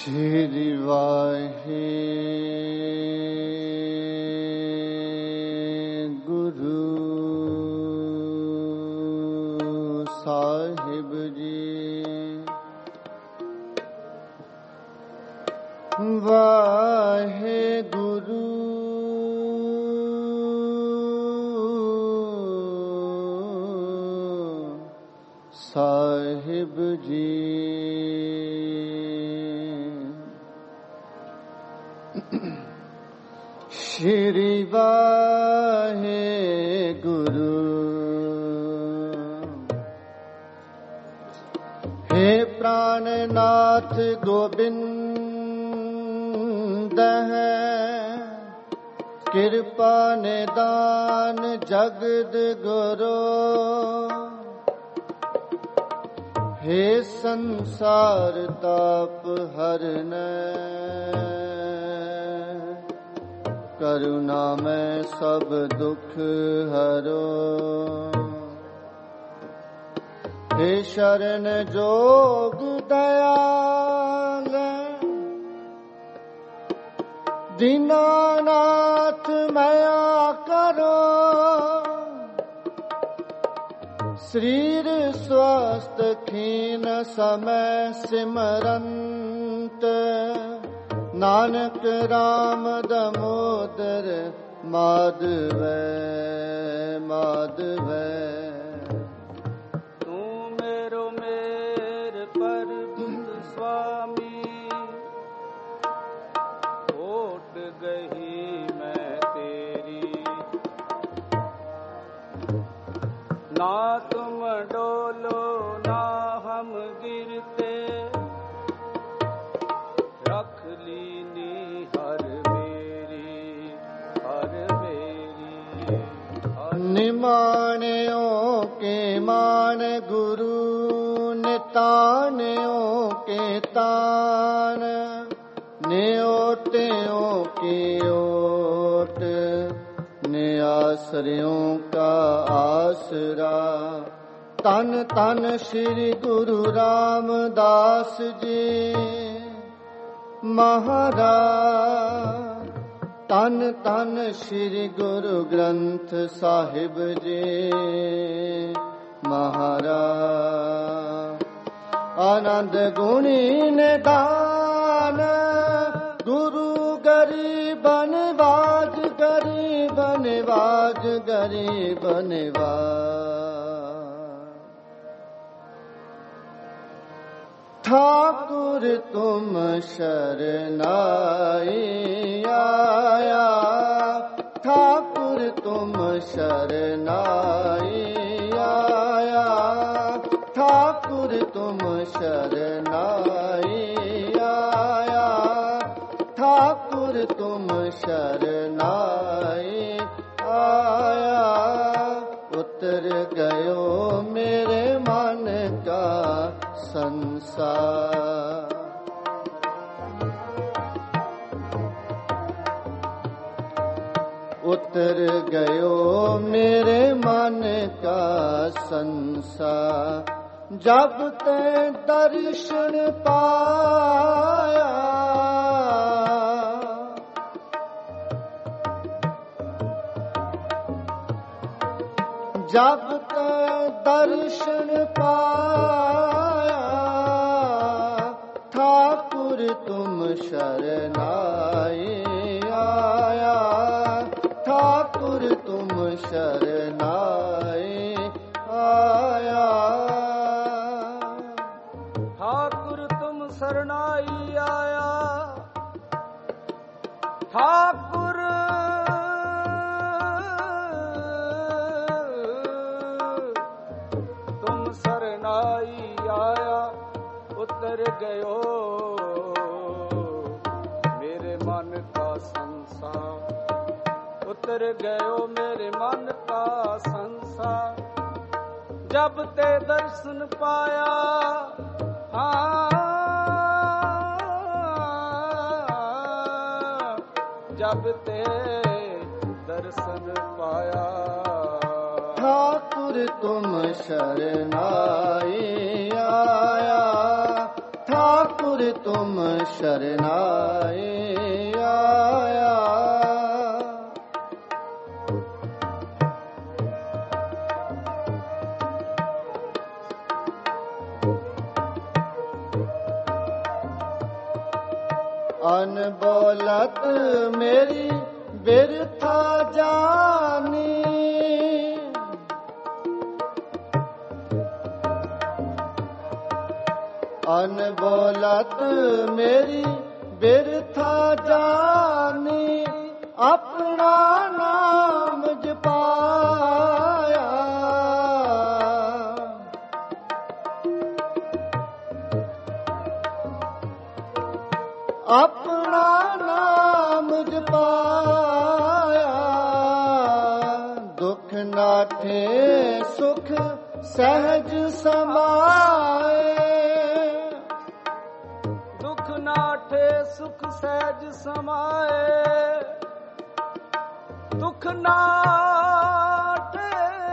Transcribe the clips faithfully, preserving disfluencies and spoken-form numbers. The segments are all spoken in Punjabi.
श्री वाहे गुरु साहिब जी। वाहे गुरु साहिब जी। श्री वाहे गुरु। हे प्राणनाथ गोविंद है, कृपा निदान जगद गुरु। हे संसार ताप हरन, करुणा में सब दुख हरो। हे शरण जोग दयाल, दीनानाथ मया करो। शरीर स्वस्थ खीन समय सिमरंत, नानक राम दामोदर माधव माधव। तू मेरो मेर परबुद्ध स्वामी, ओट गही मैं तेरी। ना तुम डोलो ना हम गिरते, रख लीनी हर मेरी हर मेरी हर। निमाणियों के मान गुरु, नितानियों के तान। न्योटियों की ओट, नियासरियों का आसरा। तन तन श्री गुरु रामदास जी महाराज। तन तन श्री गुरु ग्रंथ साहिब जी महाराज। आनंद गुणी निदान, गुरु गरीब निवाज गरीब निवाज गरीब निवाज। ठाकुर तुम शरनाई आया, ठाकुर तुम शरनाई आया। ठाकुर तुम शरनाई आया, ठाकुर तुम शरनाई आया। उतर गयो मेरे मन का संसार, उतर गयो मेरे मन का संसार। जब ते दर्शन पाया, जब ते दर्शन पाया। ठाकुर तुम शरनाई आया, ठाकुर तुम शरनाई आया। ठाकुर तुम शरनाई आया, ठाकुर तुम शरनाई आया। उतर गयो मेरे मन का संसार, उतर गयो मेरे मन का संसार। जब ते दर्शन पाया, हाँ जब ते दर्शन पाया। ठाकुर तुम शरनाई आया, ठाकुर ਠਾकुर तुम शरनाए आया। अनबोलत मेरी बिरथा जानी, अनबोलत मेरी बिरथा जानी, अपना नाम जपाया। अपना नाम जपाया, दुख नाठे सुख सहज समाए। दुख नाठे सुख सहज समाए, दुख नाठे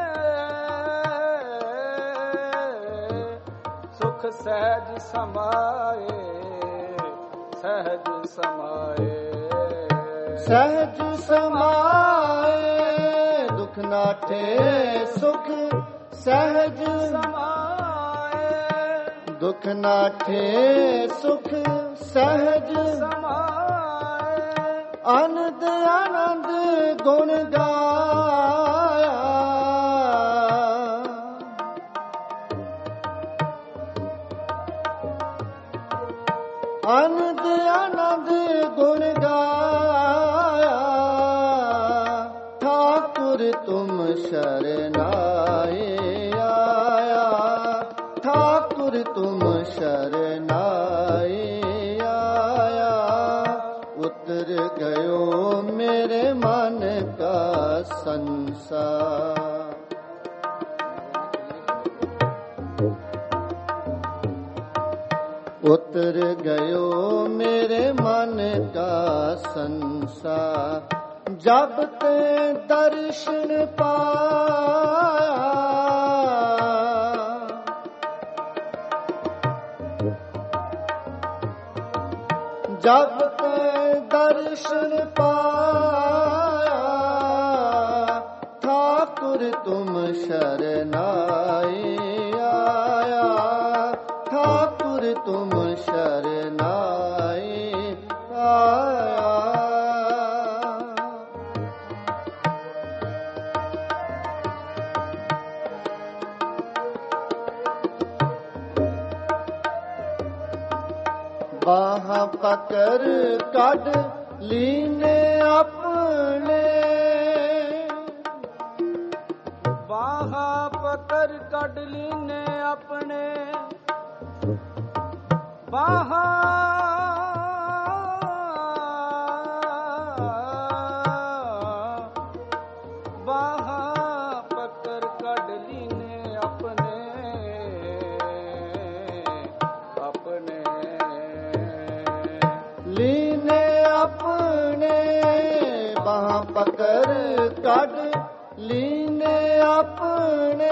सुख सहज समाए, सहज समाए। सहज समाए, दुख नाठे सुख सहज समाए, दुख नाठे सुख सहज समाए। आनंद आनंद गुण गाया। आनंद आनंद गुण गाया, ठाकुर तुम शरनाए आया। ठाकुर तुम शरनाए आया, उतर गयो मेरे मन का संसार। उतर गयो मेरे मन का संसार, जब ते दर्शन पाया। जब ते दर्शन पाया, ठाकुर तुम शरनाए आया। ठाकुर तुम शरनाए आया। बाह पकर कढ लीने अपने, बाह पकर कढ लीने अपने। बाह बाह पकर कढ लीने अपने, अपने लीने अपने। बाह पकर कढ लीने अपने,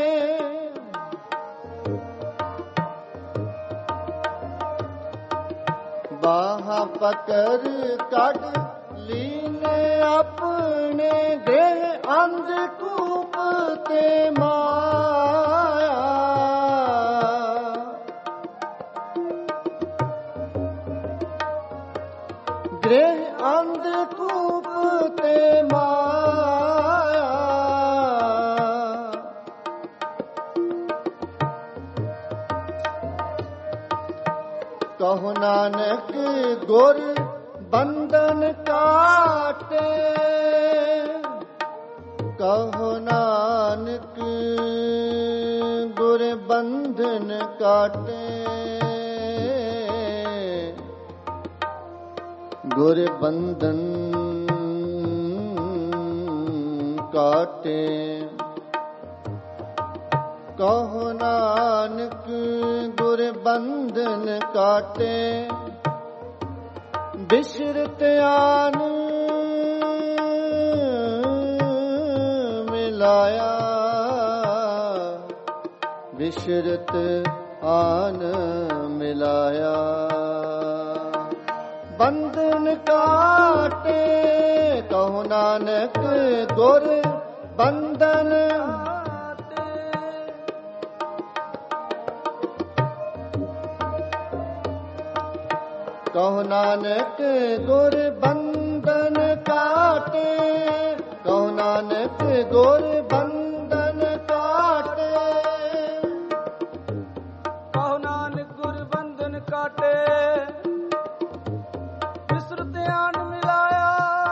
बाह पकर कढ लीने अपने। देह अंधकूप ते माया, गृह अंधकूप ते माया। कहो नानक गुर बंधन काटे। कहो नानक गुर बंधन काटे। गुर बंधन काटे। कहो नानक गुर बंधन काटे। बिसरत आन मिलाया। बिसरत आन मिलाया। बंधन काटे, कहो नानक गुर बंधन कहो नानक गुर बंधन काटे, कहो नानक गुर बंधन काटे, कहो नानक गुर बंधन काटे, विस्तृत ध्यान मिलाया,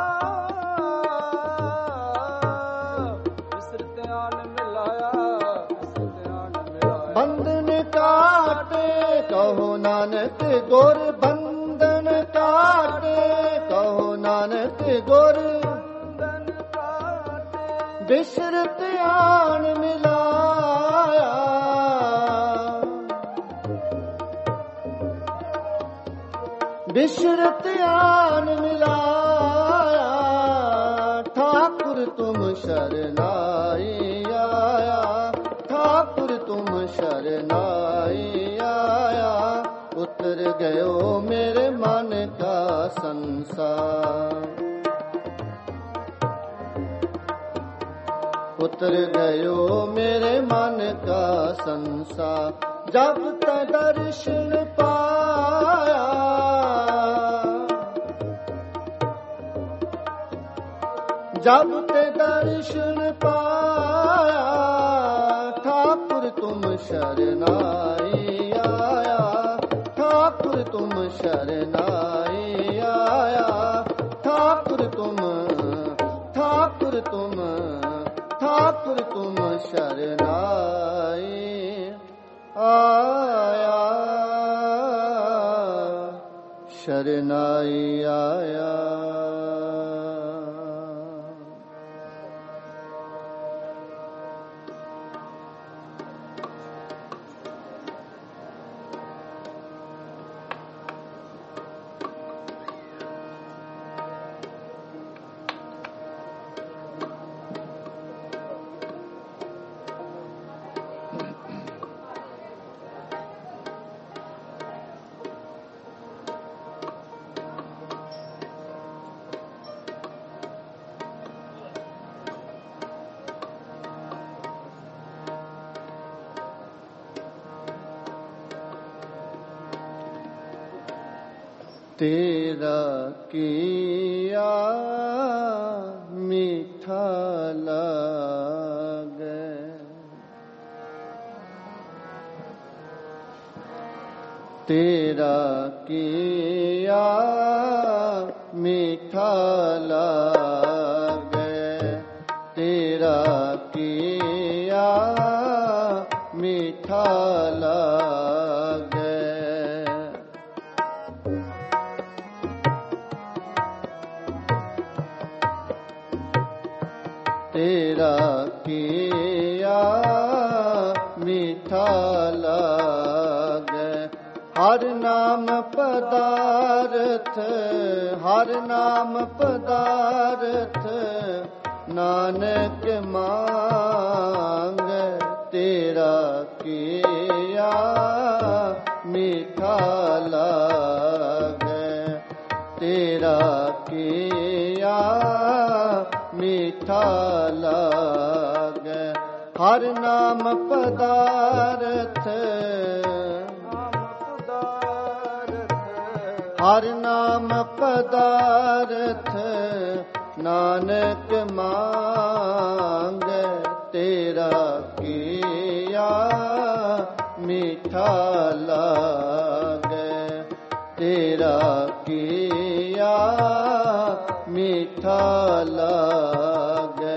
विस्तृत ध्यान मिलाया, विस्तृत ध्यान मिलाया। बंधन काटे, कहो नानक गुर बंधन काटे, कहो नानक गुर बंधन काटे, विस्तृत ध्यान मिलाया, विस्तृत ध्यान मिलाया। ठाकुर तुम शरनाई आया, ठाकुर तुम शरनाई आया, उतर गयो मेरे मन का संसार, उतर गयो मेरे मन का संसार। जब तक दर्शन पाया, जब ते दर्शन पाया, ठाकुर तुम शरनाई आया, ठाकुर तुम शरनाई आया, ठाकुर तुम ठाकुर तुम ठाकुर तुम शरनाई आया, शरनाई आया। तेरा किया मीठा लागे, तेरा किया मीठा लागे, तेरा किया मीठा लागे, तेरा किया मीठा लागे। हर नाम पदार्थ, हर नाम पदार्थ, नानक मांग, तेरा किया मीठा लागे, तेरा किया मीठा लागे। हर नाम पदार्थ, हर नाम पदार्थ, नानक मांग, तेरा किया मीठा लागे, तेरा किया मीठा लागे।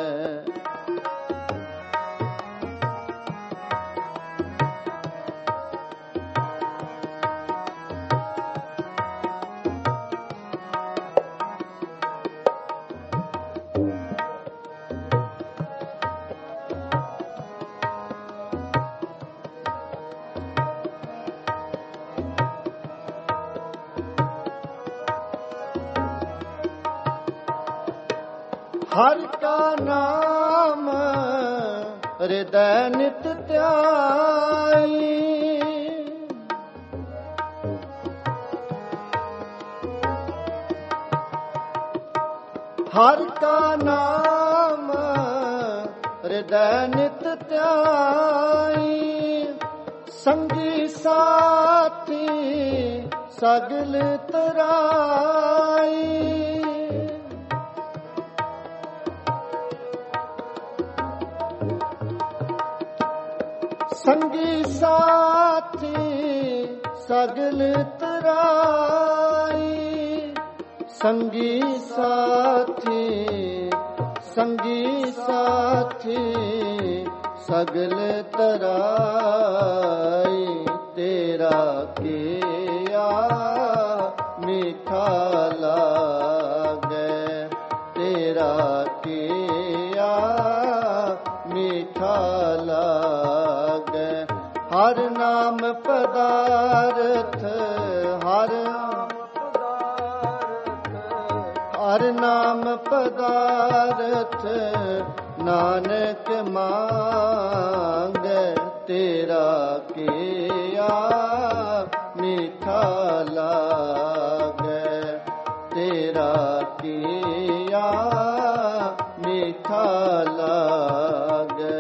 हर का नाम हृदय नित ध्याई, ਹਰ ਕਾ ਨਾਮ ਹਿਰਦੈ ਨਿਤ ਧਿਆਈ, ਸੰਗੀ ਸਾਥੀ ਸਗਲ ਤਰਾਈ। ਸੰਗੀ ਸਾਥੀ ਸਗਲ ਤਰਾਈ, ਸੰਗੀ ਸਾਥੀ ਸੰਗੀ ਸਾਥੀ ਸਗਲ ਤਰਾਈ। ਤੇਰਾ ਕੀਆ ਮੀਠਾ ਲਾਗੈ, ਤੇਰਾ ਕੀਆ ਮੀਠਾ ਲਾਗੈ। ਹਰ ਨਾਮ ਪਦਾਰਥ ਹਰ ਹਰ ਨਾਮ ਪਦਾਰਥ ਨਾਨਕ ਮੰਗੈ, ਤੇਰਾ ਕੀਆ ਮੀਠਾ ਲਾਗੈ, ਤੇਰਾ ਕੀਆ ਮੀਠਾ ਲਾਗੈ।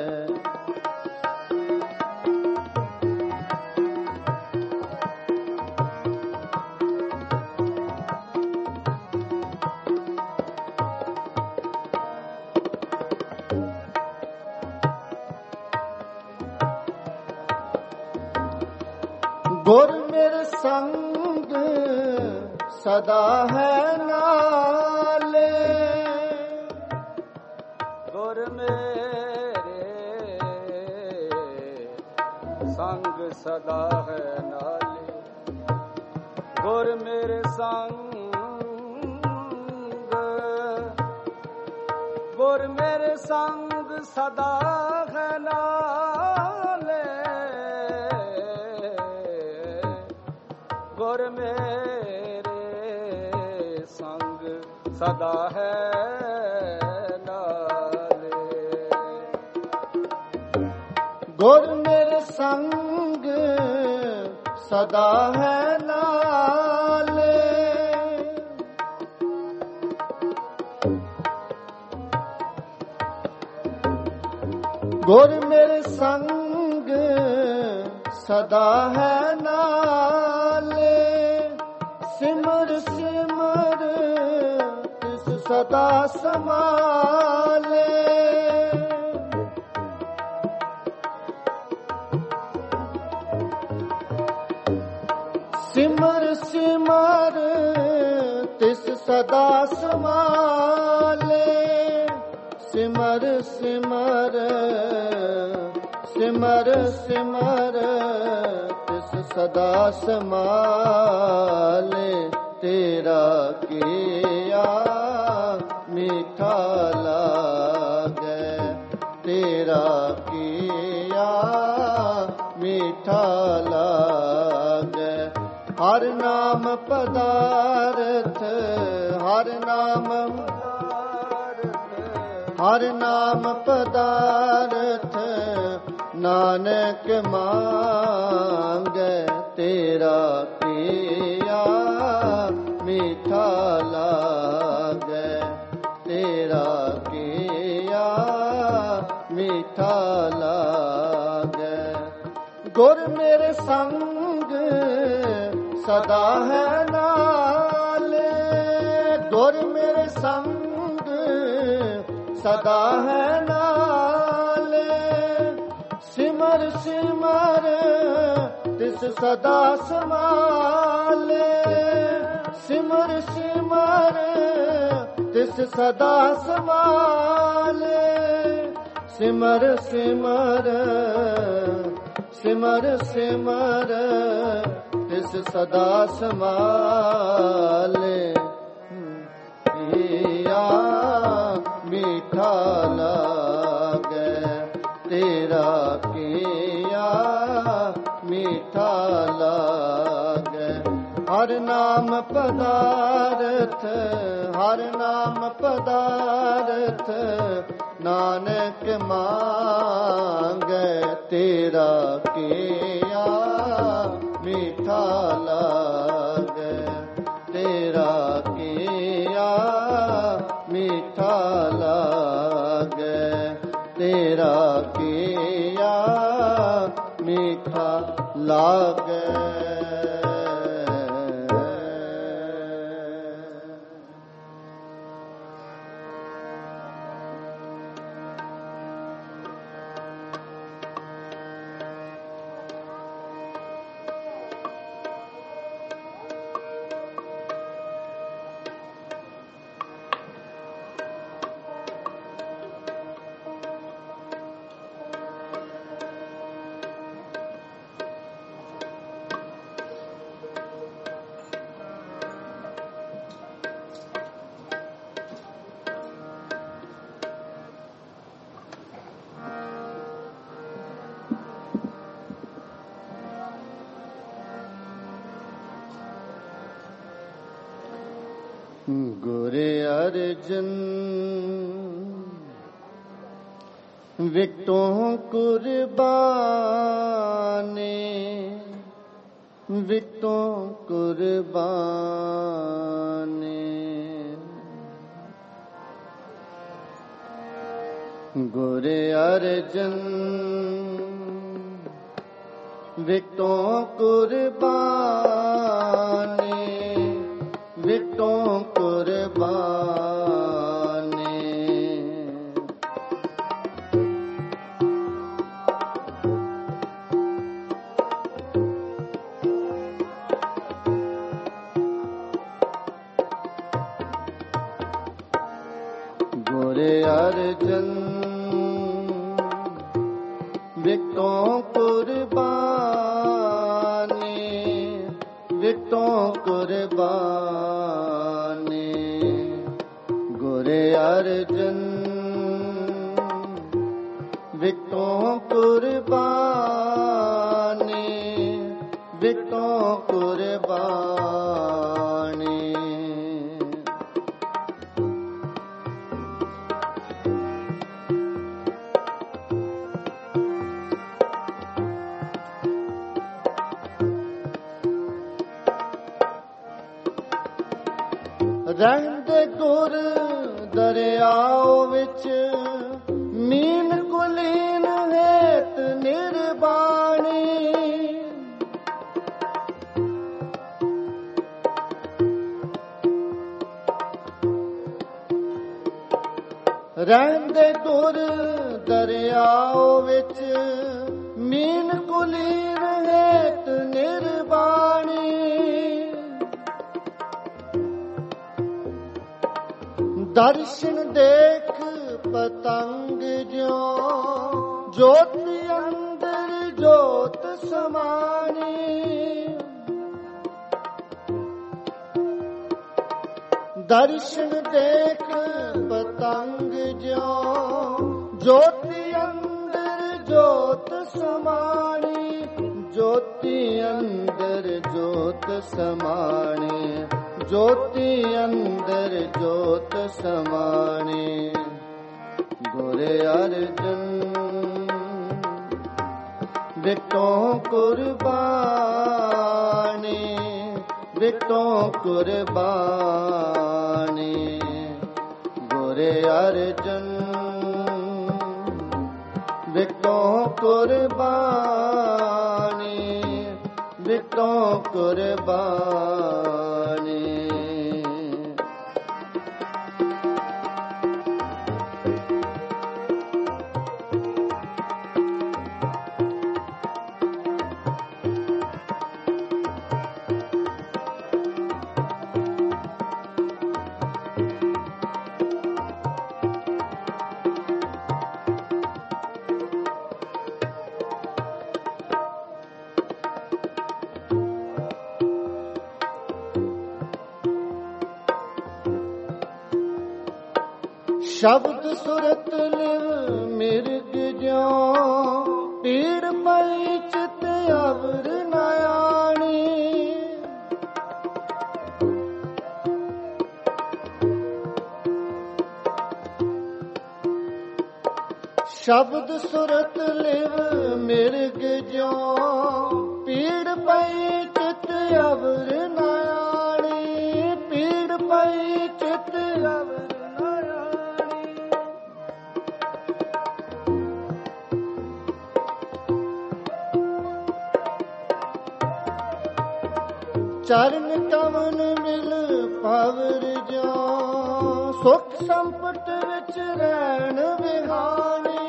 ਗੁਰ ਮੇਰੇ ਸੰਗ ਸਦਾ ਹੈ ਨਾਲੇ, ਗੁਰ ਮੇਰੇ ਸੰਗ ਸਦਾ ਹੈ ਨਾਲੇ, ਗੁਰ ਮੇਰੇ ਸੰਗ, ਗੁਰ ਮੇਰੇ ਸੰਗ ਸਦਾ ਹੈ ਨਾਲੇ, ਗੁਰ ਮੇਰੇ ਸੰਗ ਸਦਾ ਹੈ ਨਾਲੇ। ਗੁਰ ਮੇਰੇ ਸੰਗ ਸਦਾ ਹੈ ਨਾਲੇ, ਗੁਰ ਮੇਰੇ ਸੰਗ ਸਦਾ ਹੈ ਨਾਲੇ। ਸਿਮਰ ਸਿਮਰ ਤਿਸ ਸਦਾ ਸਮਾਲੇ, ਸਿਮਰ ਸਿਮਰ ਤਿਸ ਸਦਾ ਸਮਾਲੇ। ਸਿਮਰ ਸਿਮਰ ਸਿਮਰ ਸਿਮਰ ਤਿਸ ਸਦਾ ਸਮਾਲੇ, ਤੇਰਾ ਕੀਆ ਮੀਠਾ ਲਾਗੈ, ਤੇਰਾ ਕੀਆ ਮੀਠਾ ਲਾਗੈ। ਹਰ ਨਾਮ ਪਦਾਰਥ ਹਰ ਨਾਮ ਹਰ ਨਾਮ ਪਦਾਰਥ ਨਾਨਕ ਮੰਗੈ, ਤੇਰਾ ਕੀਆ ਮੀਠਾ ਲਾਗੈ, ਤੇਰਾ ਕੀਆ ਮੀਠਾ ਲਾਗੈ। ਗੁਰ ਮੇਰੇ ਸੰਗ ਸਦਾ ਹੈ ਨਾਲੇ, ਗੁਰ ਮੇਰੇ ਸੰਗ ਸਦਾ ਹੈ ਨਾਲੇ। ਸਿਮਰ ਸਿਮਰ ਤਿਸ ਸਦਾ ਸਮਾਲੇ, ਸਿਮਰ ਸਿਮਰ ਤਿਸ ਸਦਾ ਸਮਾਲੇ। ਸਿਮਰ ਸਿਮਰ ਸਿਮਰ ਸਿਮਰ ਤਿਸ ਸਦਾ ਸਮਾਲੇ, ਕੀਆ ਮੀਠਾ ਲਾਗੈ, ਤੇਰਾ ਕੀਆ ਮੀਠਾ ਲਾਗੈ। ਹਰ ਨਾਮ ਪਦਾਰਥ ਹਰ ਨਾਮ ਪਦਾਰਥ ਨਾਨਕ ਮੰਗੈ, ਤੇਰਾ ਕੀਆ ਮੀਠਾ ਲਾਗੈ, ਤੇਰਾ ਕੀਆ ਲਾਗੈ। ਗੁਰ ਅਰਜਨ ਵਿਟੋ ਕੁਰਬਾਨੇ, ਵਿਟੋ ਕੁਰਬਾਨੇ। ਗੁਰ ਅਰਜਨ ਵਿਟੋ ਕੁਰਬਾਨੇ, ਵਿਟੋ ਕੁਰਬਾਨੇ। ਗੁਰ ਅਰਜਨ ਵਿਟੋ ਕੁਰਬਾਨੇ, ਵਿਟੋ ਕੁਰਬਾਨੇ। ਗੁਰ ਅਰਜਨ ਵਿਟੋ ਕੁਰਬਾਨੇ, ਵਿਟੋ ਕੁਰਬਾਨੇ। ਰਹਿੰਦੇ ਗੁਰ ਦਰਿਆਓ ਵਿੱਚ, ਮੀਨ ਕੁਲੀਨ ਹੇਤ ਨਿਰਬਾਣੀ। ਰਹਿੰਦੇ ਗੁਰ ਦਰਿਆਓ ਵਿੱਚ, ਮੀਨ ਕੁਲੀਨ ਹੇਤ ਨਿਰਬਾਣੀ। ਦਰਸ਼ਨ ਦੇਖ ਪਤੰਗ ਜਿਉ, ਜੋਤੀ ਅੰਦਰ ਜੋਤ ਸਮਾਣੀ। ਦਰਸ਼ਨ ਦੇਖ ਪਤੰਗ ਜਿਉ, ਜੋਤੀ ਅੰਦਰ ਜੋਤ ਸਮਾਣੀ। ਜੋਤੀ ਅੰਦਰ ਜੋਤ ਸਮਾਣੀ, ਜੋਤੀ ਅੰਦਰ ਜੋਤ ਸਮਾਣੀ। ਗੁਰ ਅਰਜਨ ਵਿਟੋ ਕੁਰਬਾਨੇ, ਵਿਟੋ ਕੁਰਬਾਨੇ। ਗੁਰ ਅਰਜਨ ਵਿਟੋ ਕੁਰਬਾਨੇ, ਵਿਟੋ ਕੁਰਬਾਨੇ। ਸ਼ਬਦ ਸੁਰਤ ਲਿਵ ਮਿਰਗ ਜਿਉ, ਪੀੜ ਪਈ ਚਿਤ ਅਵਰ ਨ ਆਣੀ। ਸ਼ਬਦ ਸੁਰਤ ਲਿਵ ਮਿਰਗ ਜਿਉ, ਪੀੜ ਪਈ ਚਿਤ ਅਵਰ ਨ ਆਣੀ। ਪੀੜ ਪਈ ਚਿਤ ਅਵਰ ਚਰਨ ਕਮਲ ਮਿਲ ਪਵਰ ਜਿਉ ਸੁਖ ਸੰਪਤ ਵਿੱਚ ਰਹਿਣ ਵਿਹਾਣੀ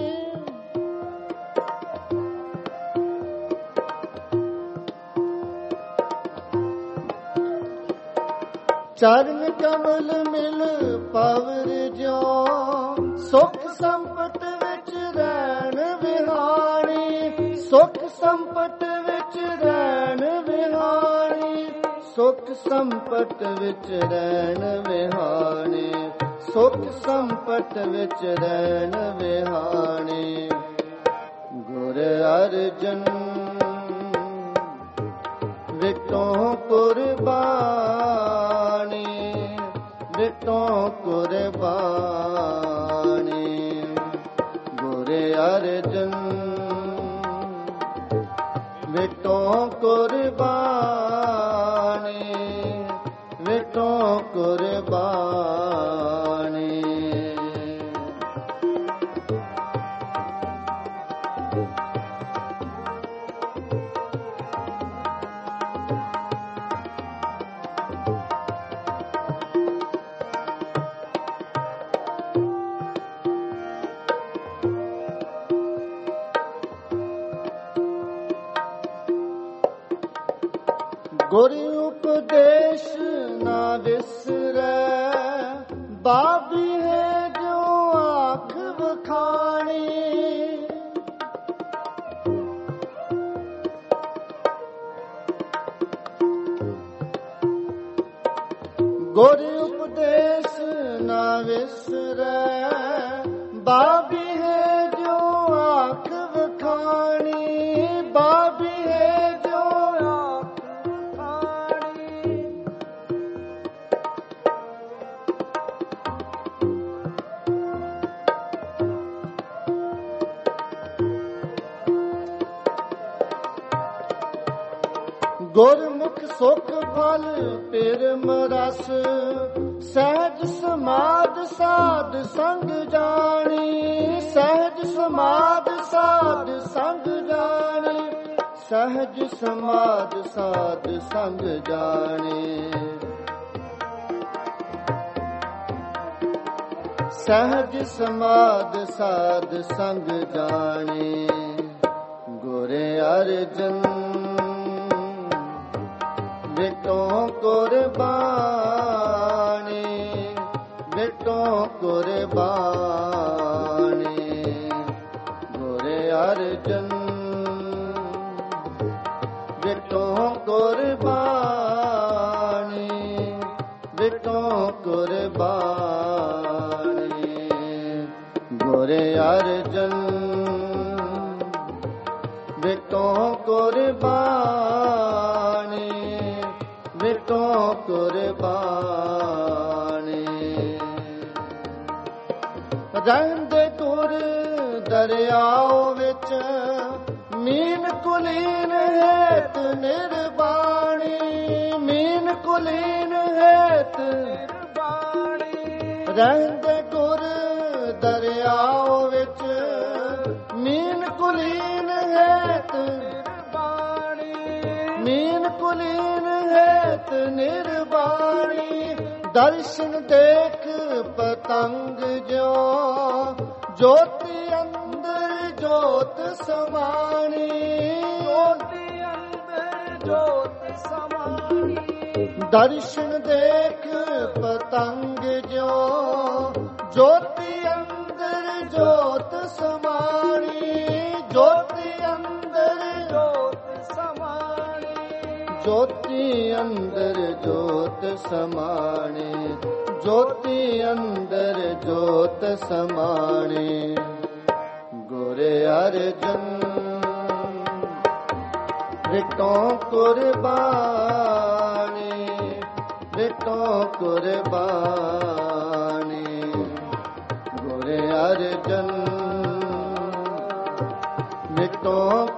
ਚਰਨ ਕਮਲ ਮਿਲ ਪਵਰ ਜਿਉ ਸੁਖ ਸੰਪਤ ਵਿੱਚ ਰਹਿਣ ਵਿਹਾਣੀ ਸੁਖ ਸੰਪਤ ਵਿੱਚ ਰਹਿਣ ਵਿਹਾਣੀ ਸੁਖ ਸੰਪਤ ਵਿੱਚ ਰਹਿਣ ਵਿਹਾਣੀ ਸੁਖ ਸੰਪਤ ਵਿੱਚ ਰਹਿਣ ਵਿਹਾਣੀ ਗੁਰ ਅਰਜਨ ਵਿਟੋ ਕੁਰਬਾਨੀ ਵਿਟੋ ਕੁਰਬਾਨੀ ਗੁਰ ਅਰਜਨ ਵਿਟੋ ਕੁਰਬਾਨੀ ਵਿਟੋ ਕੁਰਬਾਨੀ ਗੁਰ ਉਪਦੇਸ਼ ਨਾ ਵਿਸਰੈ ਬਾਬੀ ਹੈ ਜੋ ਆਖ ਵਖਾਣੀ ਗੁਰ ਉਪਦੇਸ਼ ਨਾ ਵਿਸਰੈ ਬਾਬੀ ਹੈ ਜੋ ਆਖ ਵਖਾਣੀ ਬਾਬੀ ਹੈ ਜੋ ਗੁਰਮੁਖ ਸੁਖ ਫਲ ਪਿਰਮ ਰਸ ਸਹਿਜ ਸਮਾਦ ਸਾਧ ਸੰਗ ਜਾਣੀ ਸਹਿਜ ਸਮਾਦ ਸਾਧ ਸੰਗ ਜਾਣੀ ਸਹਿਜ ਸਮਾਦ ਸਾਧ ਸੰਗ ਜਾਣੀ ਸਹਿਜ ਸਮਾਦ ਸਾਧ ਸੰਗ ਜਾਣੀ ਗੁਰ ਅਰਜਨ ਵਿਟੋ ਕੁਰਬਾਨੀ ਵਿਟੋ ਕੁਰਬਾਨੀ ਗੁਰ ਅਰਜਨ ਵਿਟੋ ਕੁਰਬਾਨੀ ਵਿਟੋ ਕੁਰਬਾਨੀ ਗੁਰ ਅਰਜਨ ਵਿਟੋ ਕੁਰਬਾਨੀ ਵਿਟੋ ਕੁਰਬਾਨੀ ਰਹਿੰਦੇ ਤੁਰ ਦਰਿਆਓ ਵਿੱਚ ਮੀਨ ਕੁਲੀਨ ਹੇਤ ਨਿਰਬਾਣੀ ਮੀਨ ਕੁਲੀਨ ਹੇਤ ਨਿਰਬਾਣੀ ਰਹਿੰਦੇ ਤੁਰ ਦਰਿਆਓ ਵਿੱਚ ਮੀਨ ਕੁਲੀਨ ਹੇਤ ਨਿਰਬਾਣੀ ਮੀਨ ਕੁਲੀਨ ਹੇਤ ਨਿਰਬਾਣੀ ਦਰਸ਼ਨ ਦੇਖ ਪਤੰਗ ਜੋ ਜੋਤੀ ਅੰਦਰ ਜੋਤ ਸਮਾਣੀ ਜੋਤੀ ਅੰਦਰ ਜੋਤ ਸਮਾਣੀ ਦਰਸ਼ਨ ਦੇਖ ਪਤੰਗ ਜੋ ਜੋਤੀ ਅੰਦਰ ਜੋਤ ਸਮਾਣੀ ਜੋਤੀ ਅੰਦਰ ਜੋਤ ਸਮਾਣੀ ਜੋਤੀ ਅੰਦਰ ਜੋਤ ਸਮਾਣੀ ਜੋਤੀ ਅੰਦਰ ਜੋਤ ਸਮਾਣੀ ਗੁਰ ਅਰਜਨ ਵਿਟੋ ਕੁਰਬਾਨੀ ਵਿਟੋ ਕੁਰਬਾਨੀ ਗੁਰ ਅਰਜਨ ਵਿਟੋ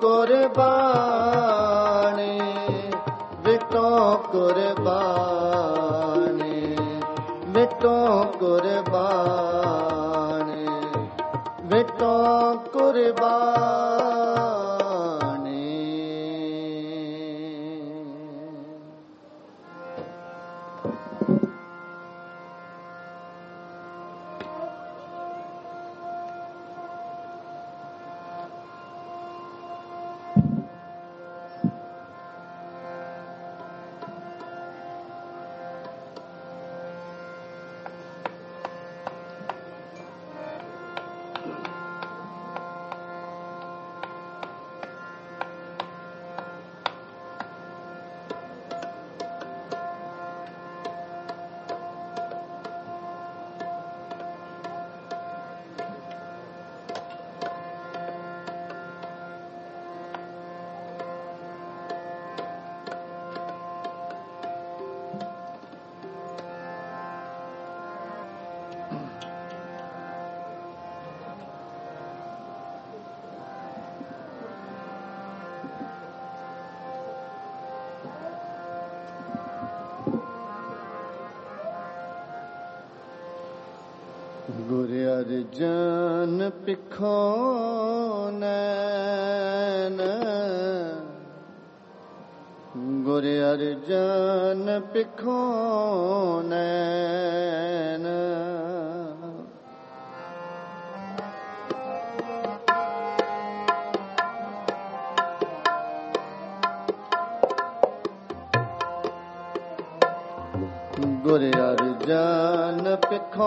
ਕੁਰਬਾਨੀ ਵਿਟੋ ਕੁਰਬਾਨੀ ਵਿਟੋ ਕੁਰਬਾਨੀ ਵਿਟੋ ਕੁਰਬਾਨੀ ਗੁਰ ਅਰਜਨ ਪਿਖੋ ਨੈਣ, ਗੁਰ ਅਰਜਨ ਪਿਖੋ ਨੈਣ। ਗੁਰ ਅਰਜਨ ਪਿਖੋ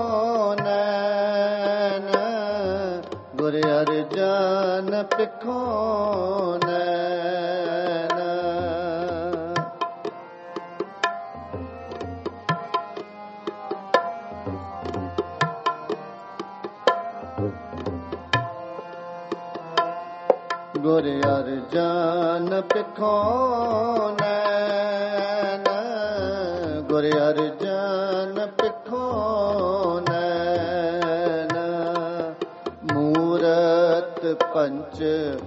ਨੈਣ, ਗੁਰ ਅਰਜਨ ਪਿਖੋ ਨੈਣ। ਗੁਰ ਅਰਜਨ ਪਿਖੋ ਨੈਣ, ਗੁਰ ਅਰਜਨ ਪਿਖੋ ਨੈਣ। ਮੂਰਤ ਪੰਚ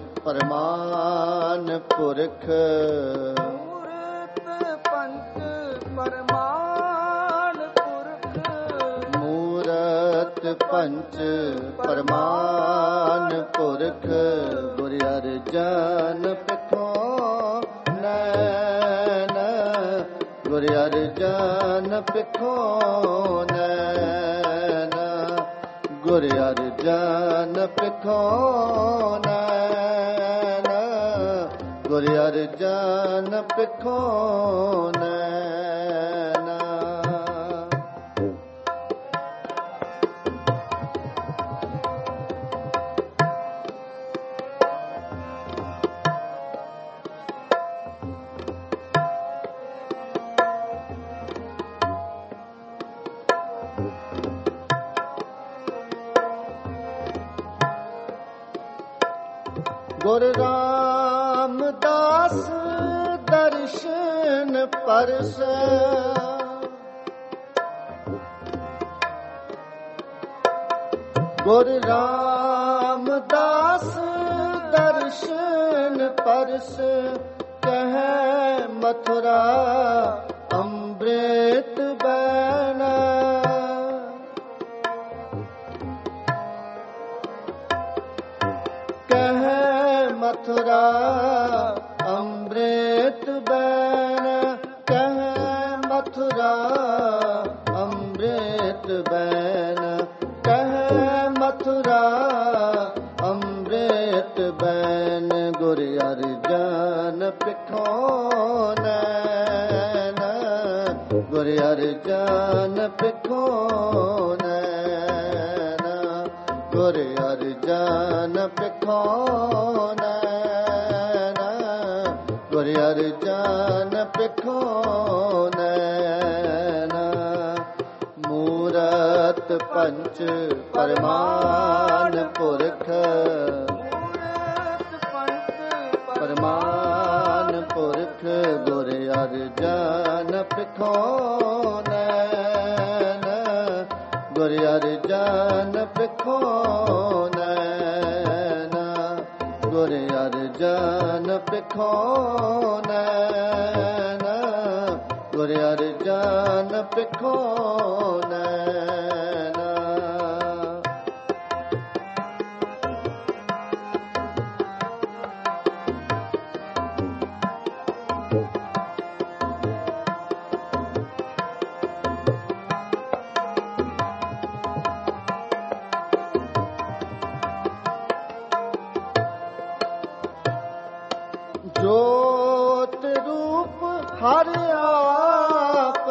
ਪਰਮਾਨ ਪੁਰਖ, ਮੂਰਤ ਪੰਚ ਪਰਮਾਨ ਪੁਰਖ, ਮੂਰਤ ਪੰਚ ਪਰਮਾਨ ਪੁਰਖ। ਗੁਰ ਅਰਜਨ ਪਿਖੋ ਨੈਣ, ਗੁਰ ਅਰਜਨ ਪਿਖੋ ਨੈਣ, ਗੁਰ ਅਰਜਨ ਪਿਖੋ ਨੈਣ, ਗੁਰ ਅਰਜਨ ਪਿਖੋ ਨੈਣ। ਗੁਰ ਰਾਮਦਾਸ ਦਰਸ਼ਨ ਪਰਸ, ਗੁਰ ਰਾਮਦਾਸ ਦਰਸ਼ਨ ਪਰਸ। ਕਹਿ ਮਥੁਰਾ ਅੰਮ੍ਰਿਤ ਬੈਨਾ, ਕਹਿ ਮਥੁਰਾ ਅੰਮ੍ਰਿਤ ਬੈਨ, ਕਹਿ ਮਥੁਰਾ ਅੰਮ੍ਰਿਤ ਬੈਨ, ਕਹਿ ਮਥੁਰਾ ਅੰਮ੍ਰਿਤ ਬੈਨ। ਗੁਰ ਅਰਜਨ ਪਿਖੋ ਨੈਣ, ਗੁਰ ਅਰਜਨ ਪਿਖੋ ਨੈਣ, ਗੁਰ ਅਰਜਨ ਪਿਖੋ ਨੈਣ, ਗੁਰ ਅਰਜਨ ਪਿਖੋ ਨੈਣ। ਮੂਰਤ ਪੰਚ ਪਰਮਾਨ ਪੁਰਖ, ਮੂਰਤ ਪੰਚ ਪਰਮਾਨ ਪੁਰਖ। ਗੁਰ ਅਰਜਨ ਪਿਖੋ ਨੈਣ, ਗੁਰ ਅਰਜਨ ਪਿਖੋ ਨੈਣ, ਗੁਰ ਅਰਜਨ ਪਿਖੋ ਨੈਣ, ਗੁਰ ਅਰਜਨ ਪਿਖੋ ਨੈਣ। ਜੋਤ ਰੂਪ ਹਰਿ ਆਪ,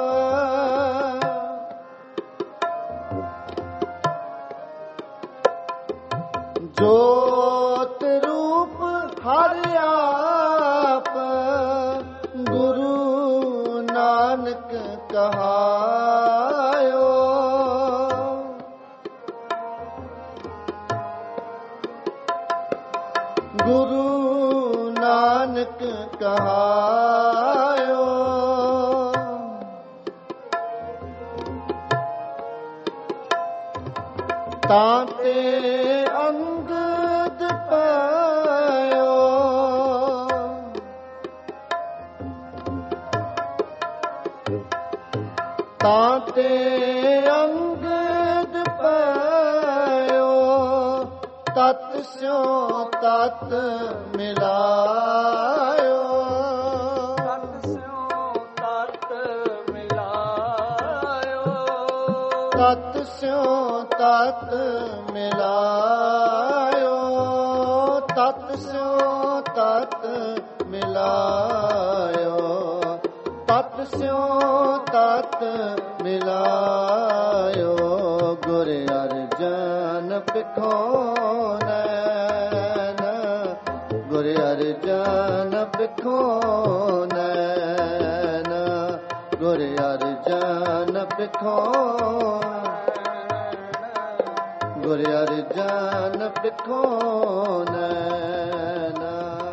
ਜੋਤ ਰੂਪ ਹਰਿ ਆਪ। ਗੁਰੂ ਨਾਨਕ ਕਹਾਇਓ, ਗੁਰੂ ਨਾਨਕ ਕਹਾਇਓ। ਤਾਂ ਤੇ ਅੰਗਦ ਪਾਇਓ, ਤਾਂ ਤੇ ਅੰਗਦ ਸਿਉ ਤਤ ਮਿਲਾਇਓ, ਤਤ ਸਿਉ ਤਤ ਮਿਲਾਇਓ, ਤਤ ਸਿਉ ਤਤ ਮਿਲਾਇਓ, ਤਤ ਸਿਉ ਤਤ ਮਿਲਾਇਓ, ਤਤ ਸਿਉ ਤਤ ਮਿਲਾਇਓ। ਗੁਰ ਅਰਜਨ ਪਿਖੋ ਨੈਣ, ਗੁਰ ਅਰਜਨ ਪਿਖੋ ਨੈਣ, ਗੁਰ ਅਰਜਨ ਪਿਖੋ, ਗੁਰ ਅਰਜਨ ਪਿਖੋ ਨੈਣ।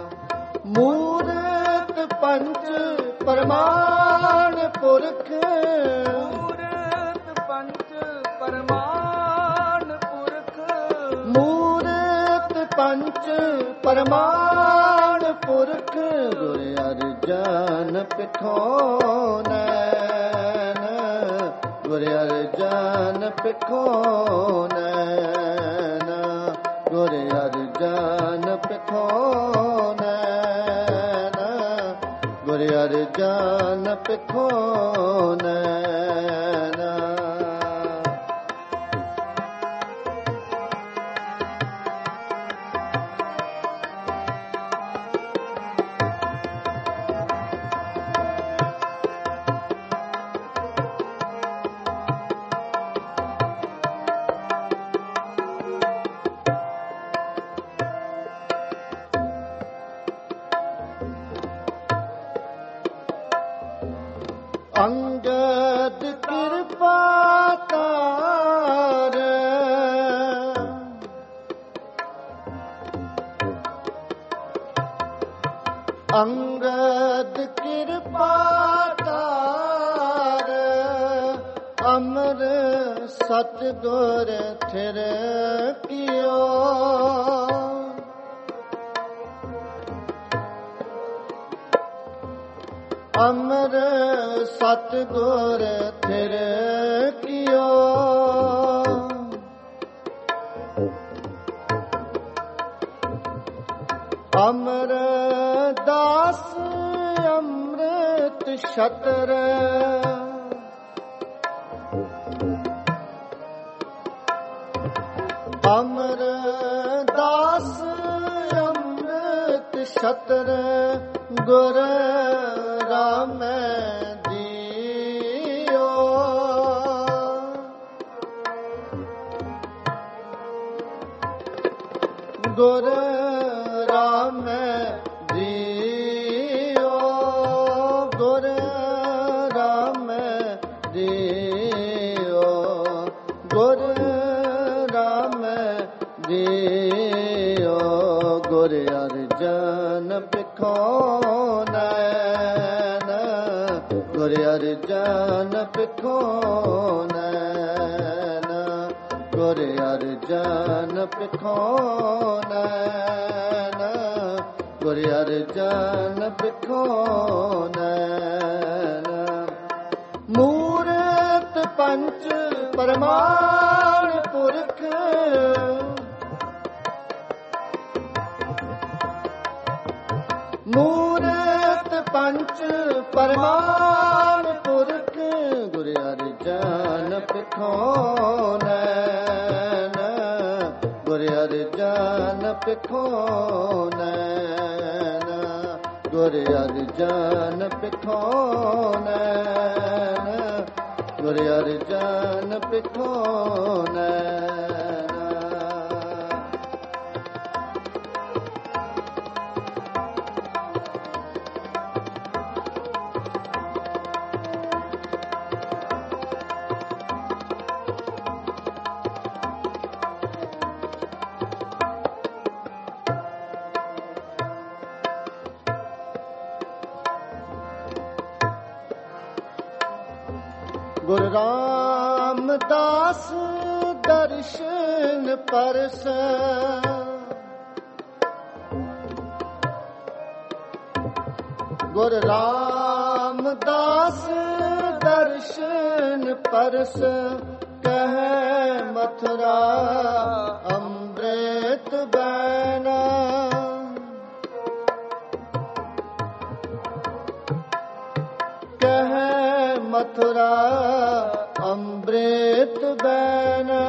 ਮੂਰਤ ਪੰਚ ਪਰਮਾਨ ਪੁਰਖ, ਮੂਰਤ ਪੰਚ ਪਰਮਾਨ ਪੁਰਖ, ਮੂਰਤ ਪੰਚ ਪਰਮਾਨ ਪੁਰਖ। ਗੁਰ ਅਰਜਨ ਪਿਖੋ ਨੈਣ, ਗੁਰ ਅਰਜਨ ਪਿਖੋ ਨੈਣ, ਗੁਰ ਅਰਜਨ ਪਿਖੋ ਨੈਣ, ਗੁਰ ਅਰਜਨ ਪਿਖੋ ਨੈਣ। ਅੰਗਦ ਕਿਰਪਾ ਤਾਰ, ਅੰਗਦ ਕਿਰਪਾ ਤਾਰ, ਅਮਰ ਸਤਿਗੁਰ ਥਿਰ ਕੀਓ, ਅਮਰ ਸਤਿਗੁਰ ਥਿਰ ਕੀਓ। ਅਮਰ ਦਾਸ ਅੰਮ੍ਰਿਤ ਛਤਰ, ਅਮਰ ਦਾਸ ਅੰਮ੍ਰਿਤ ਛਤਰ। ਗੁਰ ਰਾਮੈ ਦੀਓ, ਗੁਰ ਰਾਮੈ ਦੀਓ, ਗੁਰ ਰਾਮੈ ਦੀਓ, ਗੁਰ ਰਾਮੈ ਦੀਓ। ਗੁਰ ਅਰਜਨ ਪਿਖੋ ਨੈਣ, ਗੁਰ ਅਰਜਨ ਪਿਖੋ ਨੈਣ, ਗੁਰ ਅਰਜਨ ਪਿਖੋ ਨੈਣ, ਗੁਰ ਅਰਜਨ ਪਿਖੋ ਨੈਣ। ਮੂਰਤ ਪੰਚ ਪਰਮਾਨ ਪੁਰਖ, ਮੂਰਤ ਪੰਚ ਪਰਮਾਨ ਪੁਰਖ। ਗੁਰ ਅਰਜਨ ਪਿਖੋ ਨੈਣ, ਗੁਰ ਅਰਜਨ ਪਿਖੋ ਨੈਣ, ਗੁਰ ਅਰਜਨ ਪਿਖੋ ਨੈਣ, ਗੁਰ ਅਰਜਨ ਪਿਖੋ ਨੈਣ। ਗੁਰ ਰਾਮਦਾਸ ਦਰਸ਼ਨ ਪਰਸ, ਗੁਰ ਰਾਮਦਾਸ ਦਰਸ਼ਨ ਪਰਸ। ਕਹਿ ਮਥੁਰਾ ਅੰਮ੍ਰਿਤ ਬੈਨਾ ਕਹਿ ਮਥੁਰਾ ਅੰਮ੍ਰਿਤ ਬੈਨਾ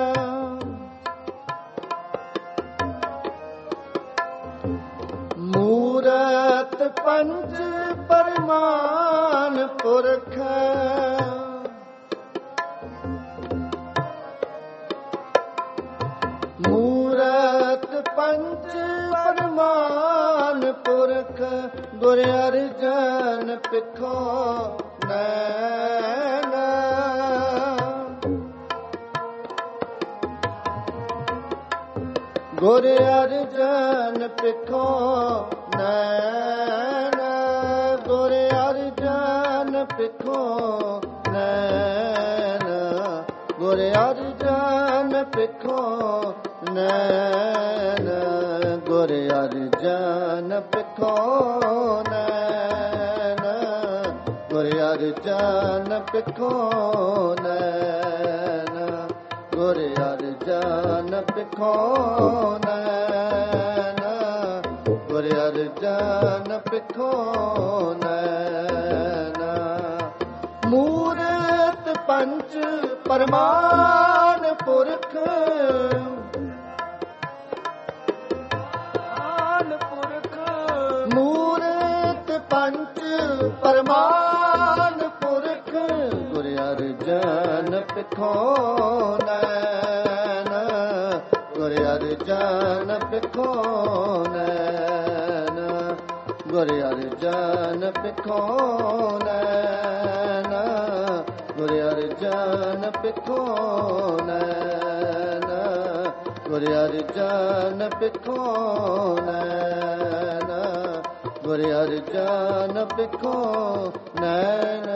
ਮੂਰਤ ਪੰਜ ਪਰਮਾਨ ਪੁਰਖ ਮੂਰਤ ਪੰਜ ਪਰਮਾਨ ਪੁਰਖ ਗੁਰ ਅਰਜਨ ਪਿਖੋ ਨੈਣ ਗੁਰ ਅਰਜਨ ਪਿਖੋ ਨੈਣ ਗੁਰ ਅਰਜਨ ਪਿਖੋ ਨੈਣ ਗੁਰ ਅਰਜਨ ਪਿਖੋ ਨੈਣ ਗੁਰ ਅਰਜਨ ਪਿਖੋ ਨੈਣ ਗੁਰ ਅਰਜਨ ਪਿਖੋ ਨੈਣ ਗੁਰ ਅਰਜਨ ਪਿਖੋ ਨੈਣ ਗੁਰ ਅਰਜਨ ਪਿਖੋ ਨੈਣ ਮੂਰਤ ਪੰਚ ਪਰਮਾਨ ਪੁਰਖ ਮੂਰਤ ਪੰਚ ਪਰਮਾਨ ਪੁਰਖ ਗੁਰ ਅਰਜਨ ਪਿਖੋ ਨੈਣ ਗੁਰ ਅਰਜਨ ਪਿਖੋ ਨੈਣ ਗੁਰ ਅਰਜਨ ਪਿਖੋ ਨੈਣ ਗੁਰ ਅਰਜਨ ਪਿਖੋ ਨੈਣ ਗੁਰ ਅਰਜਨ ਪਿਖੋ ਨੈਣ ਗੁਰ ਅਰਜਨ ਪਿਖੋ ਨੈਣ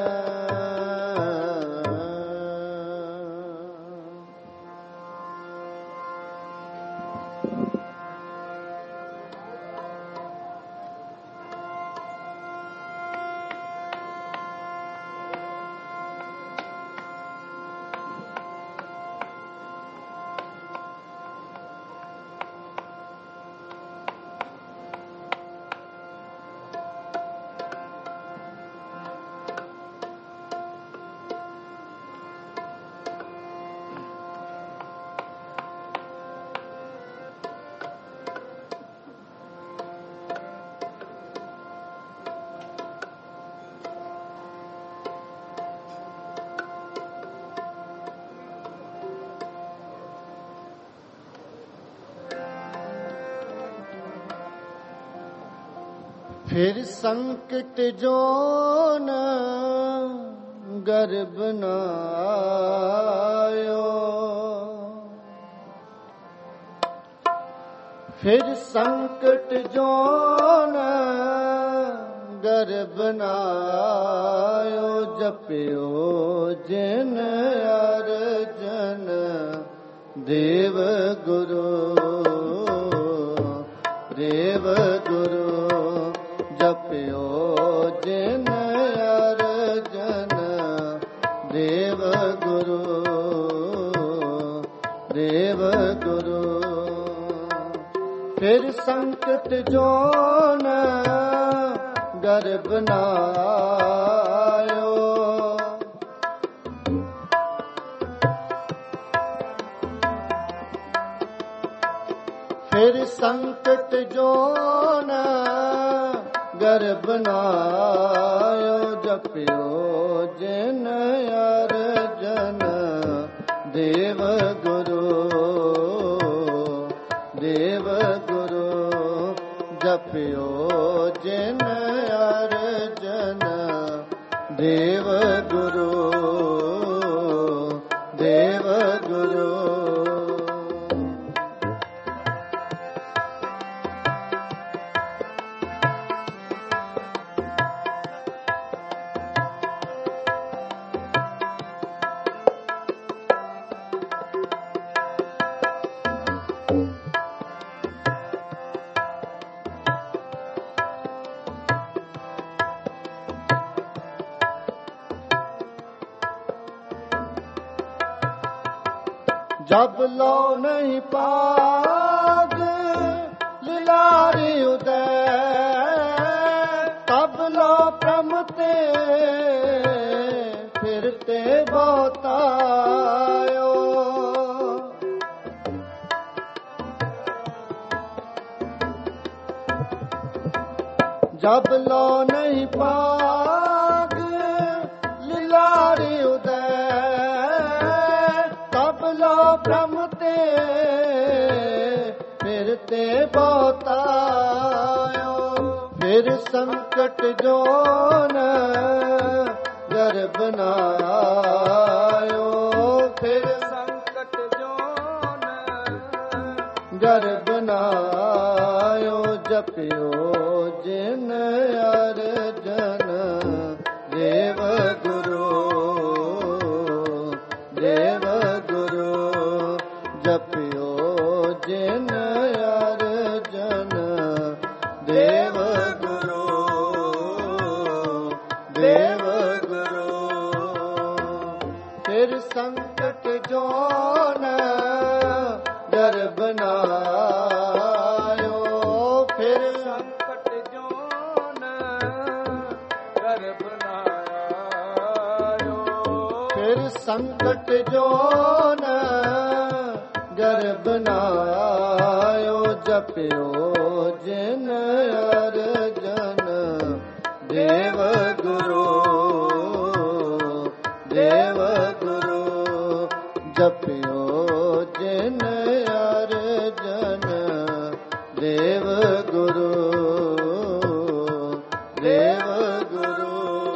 ਫਿਰ ਸੰਕਟ ਜੋਨ ਗਰਭ ਨ ਆਇਓ ਫਿਰ ਸੰਕਟ ਜੋਨ ਗਰਭ ਨ ਆਇਓ ਜਪਿਓ ਜਿਨ ਅਰਜਨ ਦੇਵ ਗੁਰੂ ਦੇਵ ਗੁਰੂ ਜਪਿਓ ਜਿਨ ਅਰਜਨ ਦੇਵ ਗੁਰੂ ਦੇਵ ਗੁਰੂ ਫਿਰ ਸੰਕਟ ਜੋਨ ਗਰਭ ਨ ਆਇਓ ਫਿਰ ਸੰਕਟ ਜੋਨ ਗਰਭ ਨ ਆਇਓ ਜਪਿਓ ਜਿਨ ਅਰਜਨ ਦੇਵ ਗੁਰੂ ਦੇਵ ਗੁਰੂ ਜਪਿਓ ਜਿਨ ਅਰਜਨ ਦੇਵ ਗੁਰੂ ਦੇਵ ਗੁਰੂ जब लो नहीं पाग लीलारी उदय तब लो प्रमते फिरते बहुतायो। जब लो नहीं पाग लीलारी उदय तब लो भ्रमते फिरते बहुतायो। फिर संकट जोन गर्भ बनायो। फिर संकट जोन गर्भ बनायो। जपियो जिन अर्जन देव गुरु देव गुरु। जपियो जिन अर्जन देव गुरु देव गुरु। फिर संकट जोन गर्भ बनायो। फिर संकट जोन गर्भ बनायो। फिर संकट जोन गर्भ बनायो। जपियो जिन अर्जन देव गुरु देव गुरु। जपियो जिन अर्जन देव गुरु देव गुरु।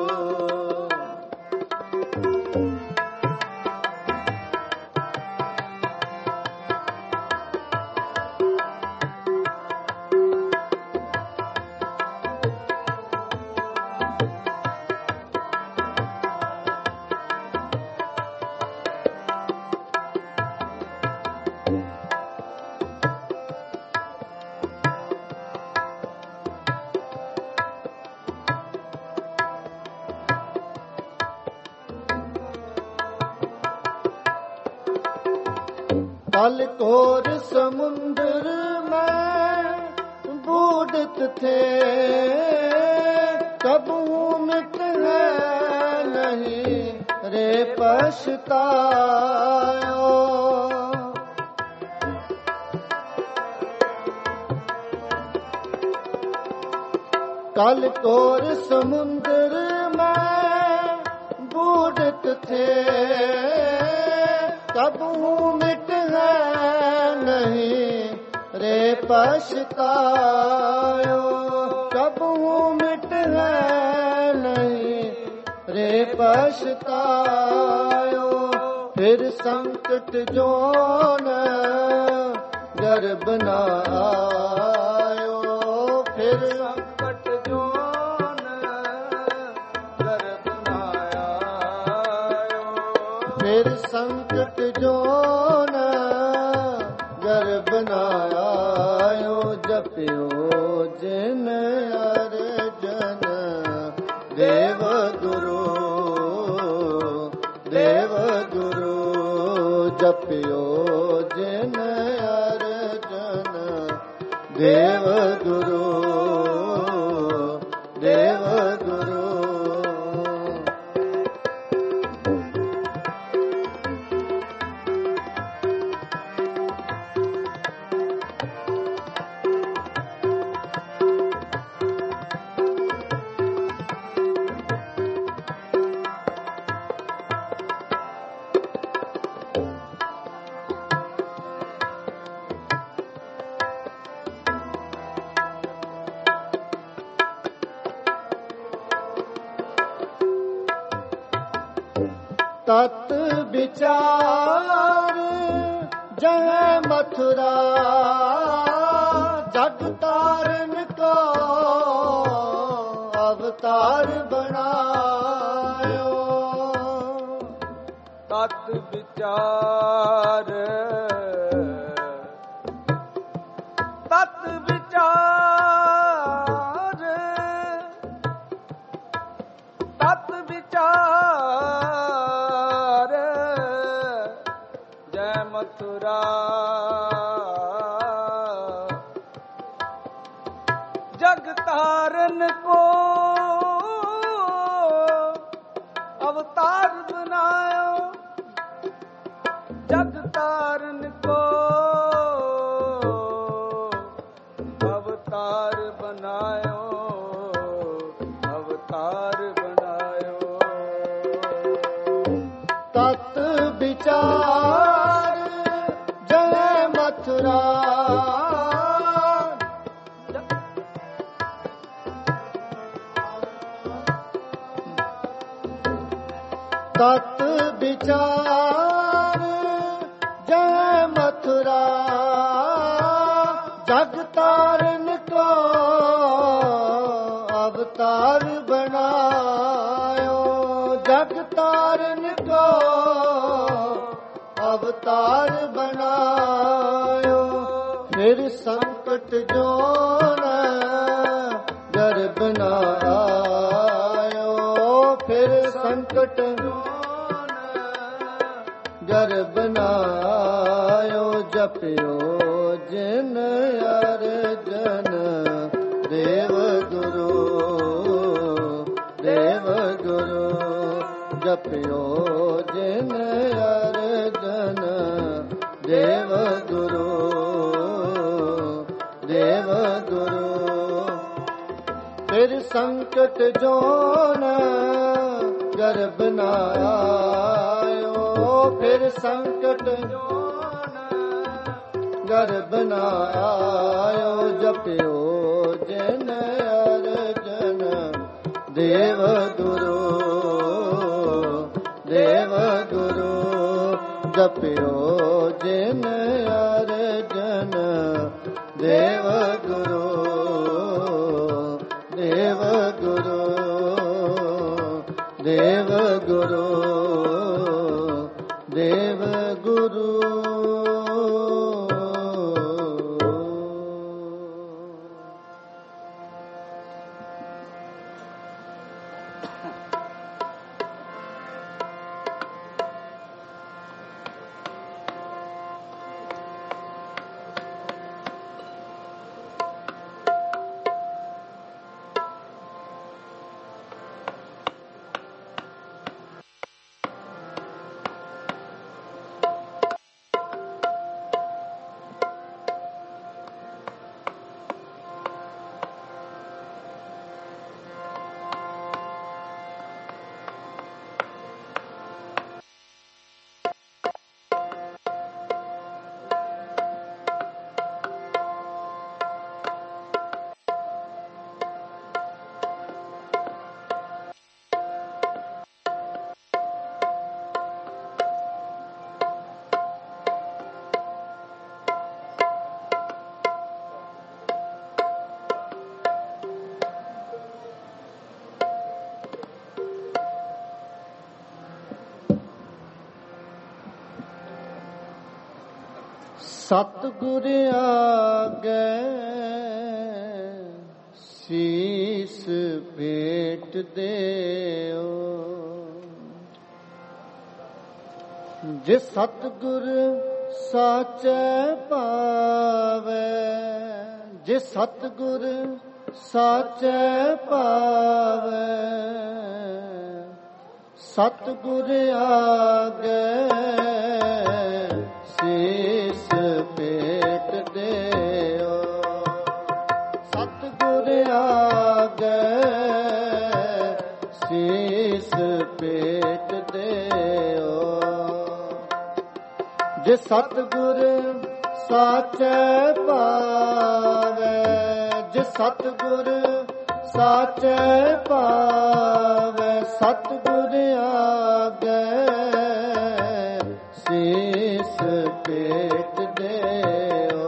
कल घोर समुंदर में बूढ़त थे कबू मिट है नहीं रे पछतायो। कल घोर समुंदर में बूढ़त थे कबू मिट है नहीं रे पछतायो। कबू मिट है नहीं रे पछतायो। फिर संकट जोन गर्भ बनायो। फिर संकट जोन गर्भ बनायो। फिर संकट जोन गर्भ बनायो। जपियो जिन अर्जन देव गुरु देव गुरु। जपियो जिन अर्जन देव गुरु देव गुरु। तत विचार जह मथुरा जग तारन को अवतार बनायो। तत विचार तत विचार तत विचार जय मथुरा अवतार बनायो जग तारन को अवतार बनायो अवतार बनायो तत विचार जय मथुरा तत विचार जय मथुरा जग तारन को अवतार बनायो जग तारन को अवतार बनायो फिर संकट जो न गर्भ न आयो फिर संकट गर्भ न आयो जपियो जिन अर्जन देव गुरु देव गुरु जपियो जिन अर्जन देव गुरु देव गुरु फिर संकट जो न गर्भ न आयो फिर संकट गर्भ न आयो जपियो जिन अर्जन देव गुरु देव गुरु जपियो जिन अर्जन देव गुरु देव गुरु देव गुरु देव गुरु सतगुर आगे शीस भेट देओ जे सतगुर साचे पावे जे सतगुर साचे पावे सतगुर आगे शीस भेट देओ सतगुर आगे शीस भेट देओ जे सतगुर साचे पावे जे सतगुर साचे पावे सतगुर आगे शीस भेट देओ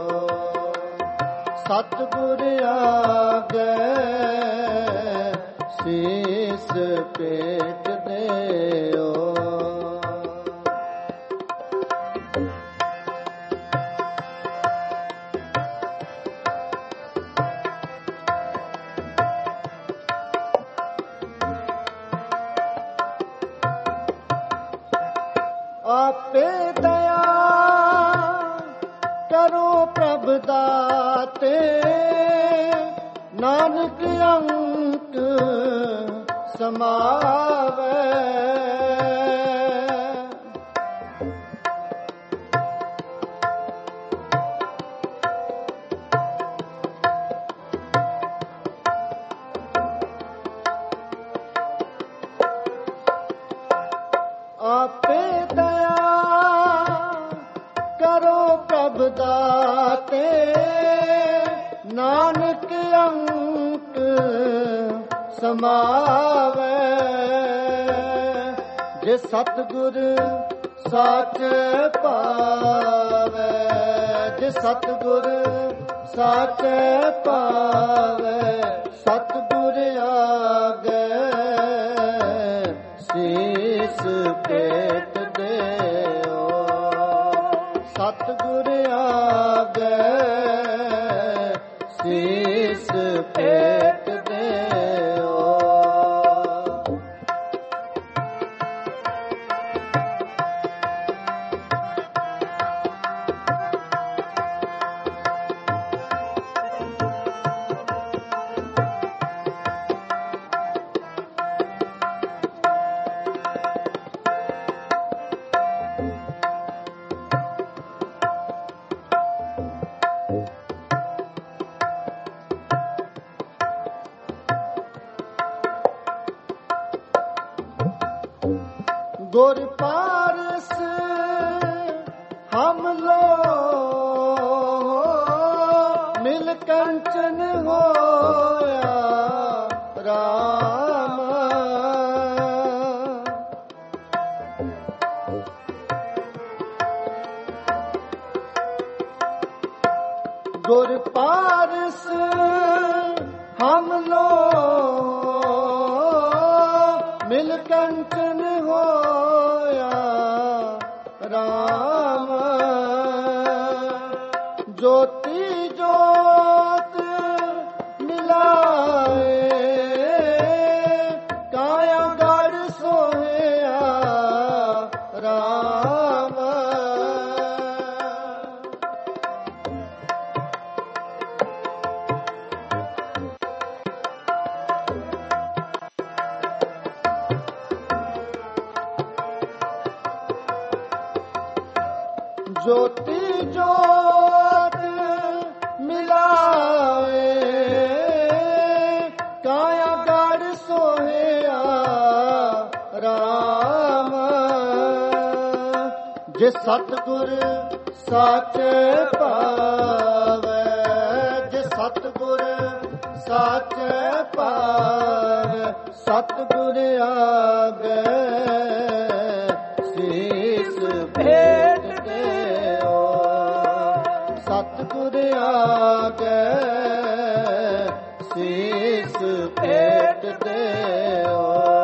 सतगुर आगे शीस भेट देओ आपे दया करो प्रभ दाते नानक अंक समावे ਚਾਰੋ ਪ੍ਰਭ ਦਾਤੇ, ਨਾਨਕ ਅੰਕ ਸਮਾਵੈ। ਜੇ ਸਤਿਗੁਰ ਸਾਚੈ ਪਾਵੈ, ਜੇ ਸਤਿਗੁਰ ਸਾਚੈ ਪਾਵੈ, ਸਤਿਗੁਰ ਆਗੈ ਸੀਸ ਭੇਟ ਦਿਓ। ਸਤਿਗੁਰ ਆਗੈ ਸੀਸ ਭੇਟ ਦਿਓ। ਗੁਰ ਪਾਰਸ ਹਮ ਲੋ ਮਿਲ ਕੰਚਨ ਹੋਇਆ ਰਾਮ। ਗੁਰ ਪਾਰਸ ਹਮ ਲੋ ਮਿਲ ਕੰਚਨ ਹੋਇਆ ਰਾਮ। ਜੋਤੀ ਜੋਤ ਮਿਲਾਏ, ਕਾਇਆ ਗੜ ਸੋਹਿਆ ਰਾਮ। ਜੋਤੀ ਜੋਤ ਮਿਲਾਏ, ਕਾਇਆ ਗੜ ਸੋਹਿਆ ਰਾਮ। ਜੇ ਸਤਿਗੁਰ ਸਾਚੈ ਪਾਵੈ, ਜੇ ਸਤਿਗੁਰ ਸਾਚੈ ਪਾਵੈ, ਸਤਿਗੁਰ ਆਗੈ ਸੀਸ ਭੇਟ ਦਿਓ। ਸਤਿਗੁਰ ਆਗੈ ਸੀਸ ਭੇਟ ਦਿਓ।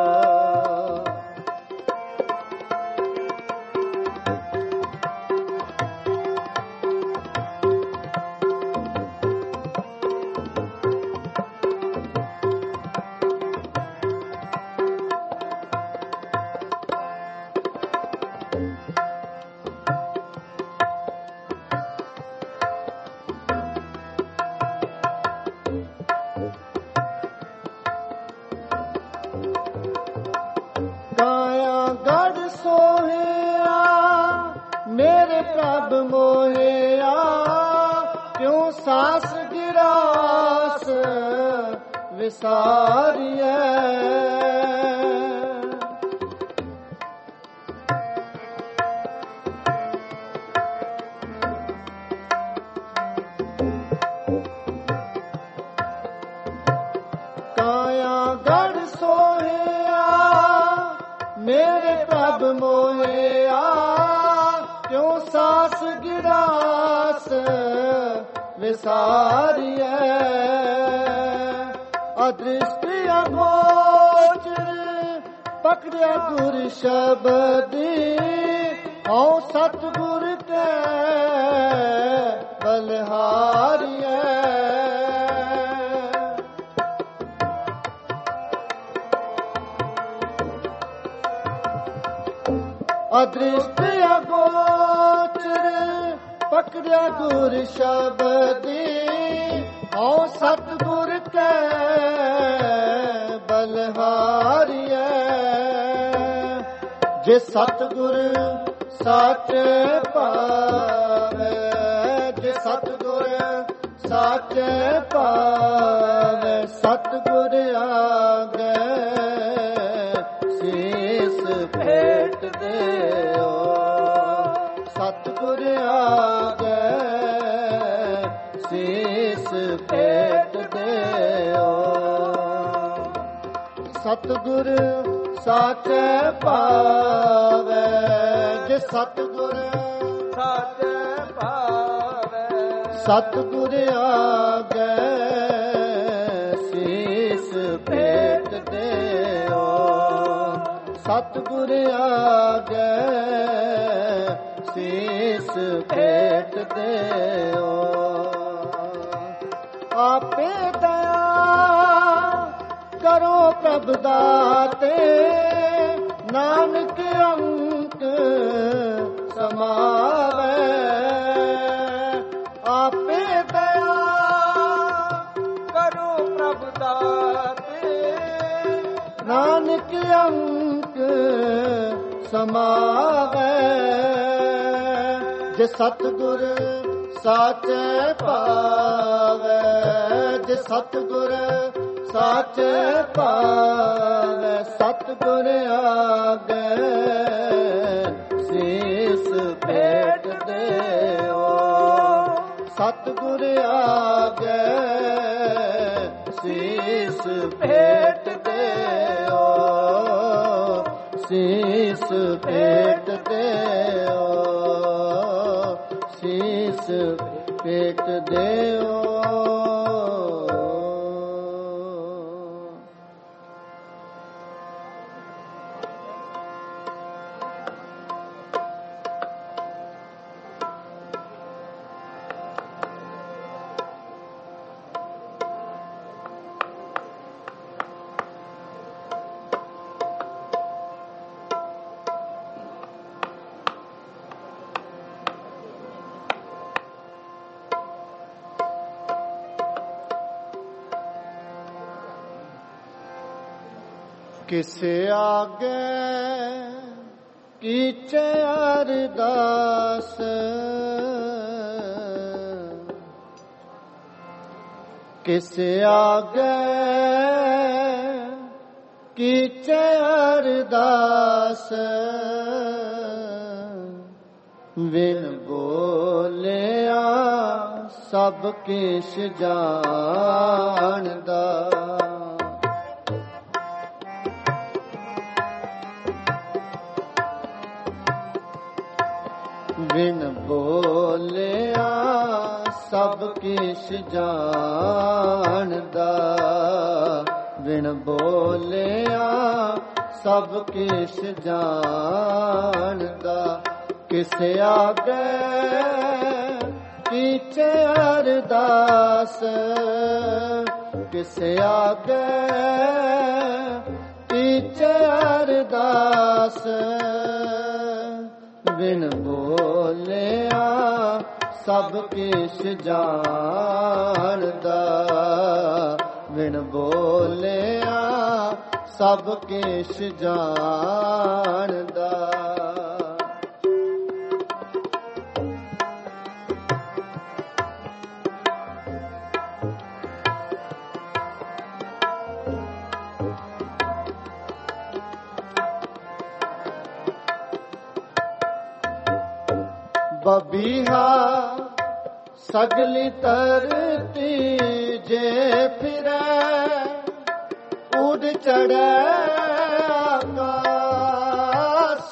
ਕਾਇਆ ਗੜ ਸੋਹਿਆ ਮੇਰੇ ਪ੍ਰਭ ਮੋਹਿਆ, ਕਿਉ ਸਾਸ ਗਿਰਾਸ ਵਿਸਾਰੀਐ। ਕਾਇਆ ਗੜ ਸੋਹਿਆ ਮੇਰੇ ਪ੍ਰਭ ਮੋਹਿਆ, ਕਿਉ ਸਾਸ ਗਿਰਾਸ ਵਿਸਾਰੀਐ। ਅਦ੍ਰਿਸ਼ਟ ਅਗੋਚਰ ਪਕੜਿਆ ਗੁਰ ਸ਼ਬਦੀ, ਹਉ ਸਤਿਗੁਰ ਕੈ ਬਲਿਹਾਰੀਐ। ਅਦ੍ਰਿਸ਼ਟ ਅਗੋਚਰ ਪਕੜਿਆ ਗੁਰ ਸ਼ਬਦੀ, ਹਉ ਸਤਿਗੁਰ ਕੈ ਬਲਿਹਾਰੀਐ। ਜੇ ਸਤਿਗੁਰ ਸਾਚੈ ਪਾਵੈ, ਜੇ ਸਤਿਗੁਰ ਸਾਚੈ ਪਾਵੈ, ਸਤਿਗੁਰ ਆਗੈ ਸੀਸ ਭੇਟ ਦਿਓ। ਸਤਿਗੁਰ ਸਤਿਗੁਰ ਆਗੇ ਸੀਸ ਭੇਟ ਦਿਓ। ਸਤਿਗੁਰ ਸਾਚੇ ਪਾਵੇ ਜੇ ਸਤਿਗੁਰ ਸਾਚੇ ਪਾਵੇ। ਸਤਿਗੁਰ ਆਗੇ ਸੀਸ ਭੇਟ ਦਿਓ। ਸਤਿਗੁਰ ਆਗੇ ਸੀਸ ਭੇਟ ਦਿਓ। ਆਪੇ ਦਇਆ ਕਰੋ ਪ੍ਰਭ ਦਾਤੇ ਨਾਨਕ ਅੰਕ ਸਮਾਵੇ। ਆਪੇ ਦਇਆ ਕਰੋ ਪ੍ਰਭ ਦਾਤੇ ਨਾਨਕ ਅੰਕ ਸਮਾਵੇ। ਜੇ ਸਤਿਗੁਰ ਸਾਚੇ ਪਾਵੇ ਜੇ ਸਤਿਗੁਰ ਸਾਚੇ ਪਾਵੇ। ਸਤਿਗੁਰ ਆਗੇ ਸੀਸ ਭੇਟ ਦਿਓ। ਸਤਿਗੁਰ ਆਗੇ ਸੀਸ ਭੇਟ ਦਿਓ। ਸੀਸ ਭੇਟ ਦਿਓ। ਸੀਸ ਭੇਟ ਦਿਓ। ਕਿਸ ਆਗੇ ਕੀਚੇ ਅਰਦਾਸ। ਕਿਸ ਆਗੇ ਕੀਚੇ ਅਰਦਾਸ। ਬਿਨ ਬੋਲਿਆ ਸਭ ਕਿਛ ਜਾਣਦਾ। ਬਿਨ ਬੋਲਿਆ ਸਭ ਕਿਛ ਜਾਣਦਾ। ਬਿਨ ਬੋਲਿਆ ਸਭ ਕਿਛ ਜਾਣਦਾ। ਕਿਸ ਆਗੇ ਕੀਚੇ ਅਰਦਾਸ। ਕਿਸ ਆਗੇ ਕੀਚੇ ਅਰਦਾਸ। ਬਿਨ ਬੋਲਿਆ ਸਭ ਕਿਛ ਜਾਣਦਾ। ਬਿਨ ਬੋਲਿਆ ਸਭ ਕਿਛ ਜਾਣਦਾ। ਬਬੀਹਾ ਸਗਲੀ ਧਰਤੀ ਜੇ ਫਿਰੈ। ਉਡ ਚੜ੍ਹੈ ਆਕਾਸ।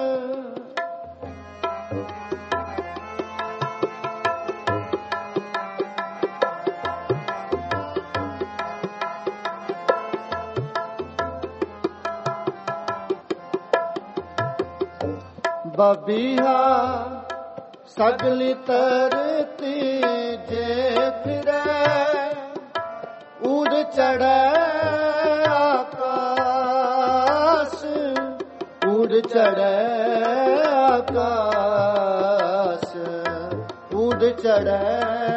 ਬਬੀਹਾ ਸਗਲੀ ਧਰਤੀ ਜੇ ਫਿਰੈ। ਉਡ ਚੜ੍ਹੈ ਆਕਾਸ। ਉਡ ਚੜ੍ਹੈ ਆਕਾਸ। ਉਡ ਚੜ੍ਹੈ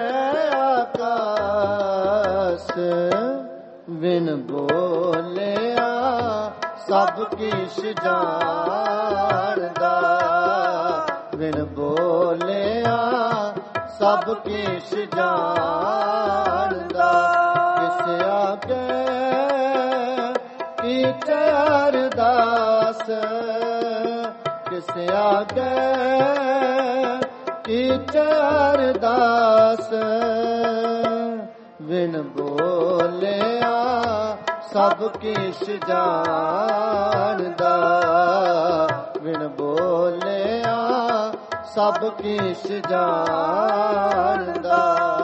ਆਕਾਸ। ਬਿਨ ਬੋਲਿਆ ਸਭ ਕਿਛ ਜਾਣਦਾ। ਬਿਨ ਬੋਲਿਆ ਸਭ ਕਿਛ ਜਾਣਦਾ। ਕਿਸ ਆਗੇ ਕੀਚੇ ਅਰਦਾਸ। ਕਿਸ ਆਗੇ ਕੀਚੈ ਅਰਦਾਸ ਬਿਨ ਬੋਲਿਆ ਸਭ ਕਿਛ ਜਾਣਦਾ ਬਿਨ ਬੋਲਿਆ ਸਭ ਕਿਛ ਜਾਣਦਾ।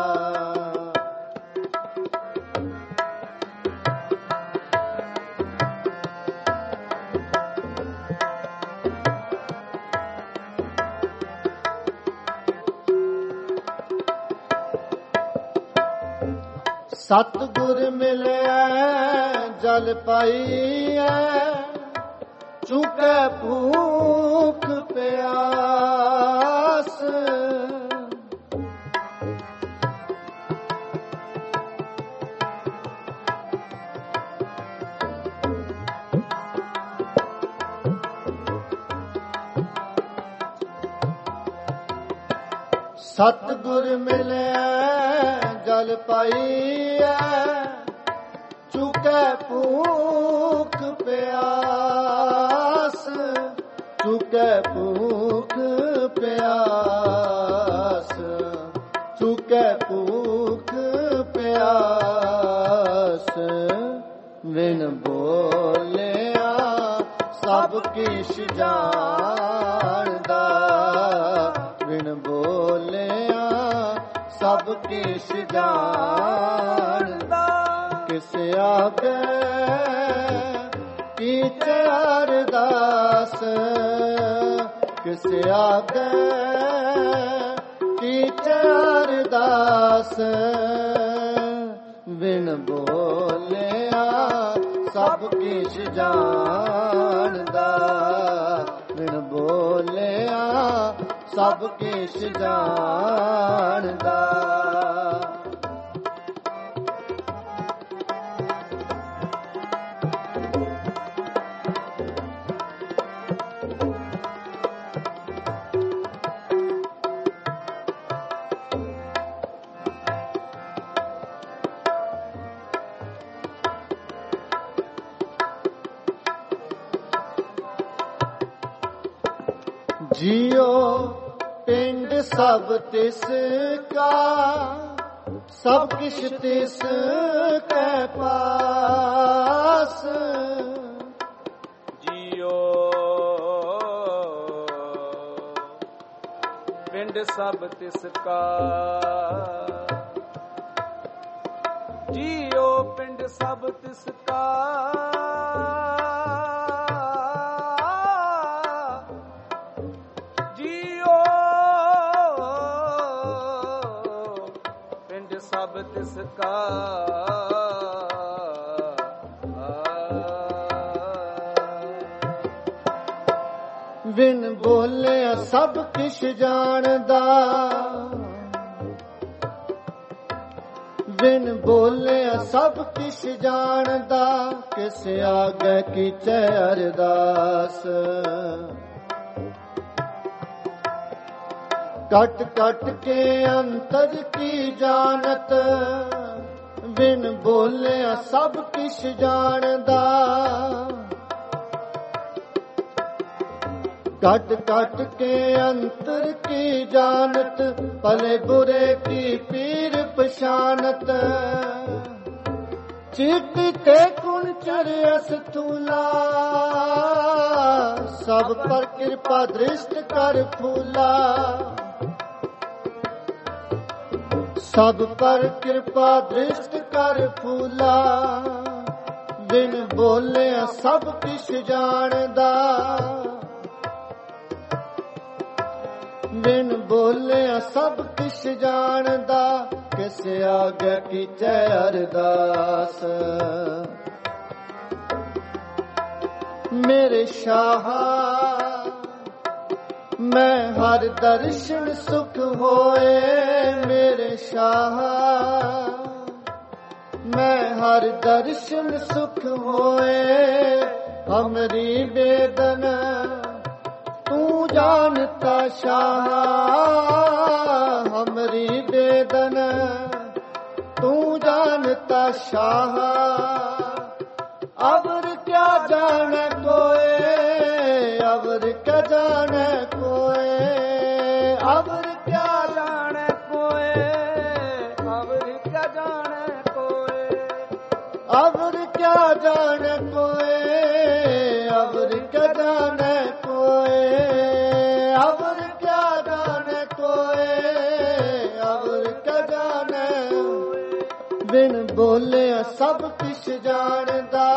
ਸਤਿਗੁਰ ਮਿਲਿਆ ਜਲ ਪਾਈਐ ਚੁਕੈ ਭੂਖ ਪਿਆਸ ਸਤਿਗੁਰ ਮਿਲਿਆ ਜਲ ਪਾਈਐ ਚੁਕੈ ਭੂਖ ਪਿਆਸ ਚੁਕੈ ਭੂਖ ਪਿਆਸ ਚੁਕੈ ਭੂਖ ਪਿਆਸ ਬਿਨ ਬੋਲਿਆ ਸਭ ਕਿਛ ਜਾਣਦਾ ਬਿਨ ਬੋਲਿਆ ਸਭ ਕਿਛ ਜਾਣਦਾ। ਕਿਸ ਆਗੇ ਕੀਚੈ ਅਰਦਾਸ ਕਿਸ ਆਗੇ ਕੀਚੈ ਅਰਦਾਸ ਬਿਨ ਬੋਲਿਆ ਸਭ ਕਿਛ ਜਾਣਦਾ ਬਿਨ ਬੋਲਿਆ ਸਭ ਕਿਛ ਜਾਣਦਾ। जियो पिंड सब तिस का सब किश तिस के पास जियो पिंड सब तिसका जियो पिंड सब तिसका सब तिसका बिन बोले सब किश जानदा बिन बोले सब किश जानदा किस आगे कीचै अरदास कट कट के अंतर की जानत बिन बोले सब किश जानदा कट कट के अंतर की जानत भले बुरे की पीर पशानत चीटी ते कुण चरियस थूला सब पर कृपा दृष्ट कर फूला सब पर कृपा दृष्ट कर फूला बिन बोले सब किश जानदा बिन बोले सब किश जानदा किस आगे कीचै अरदास मेरे शाहा मैं हर दर्शन सुख होए मेरे शाह मैं हर दर्शन सुख होए हमरी बेदन तू जानता शाह हमरी बेदन तू जानता शाह अवर क्या जाने कोई अवर क्या जाने कोई अवर क्या ਬਿਨ ਬੋਲਿਆ ਸਭ ਕਿਛ ਜਾਣਦਾ,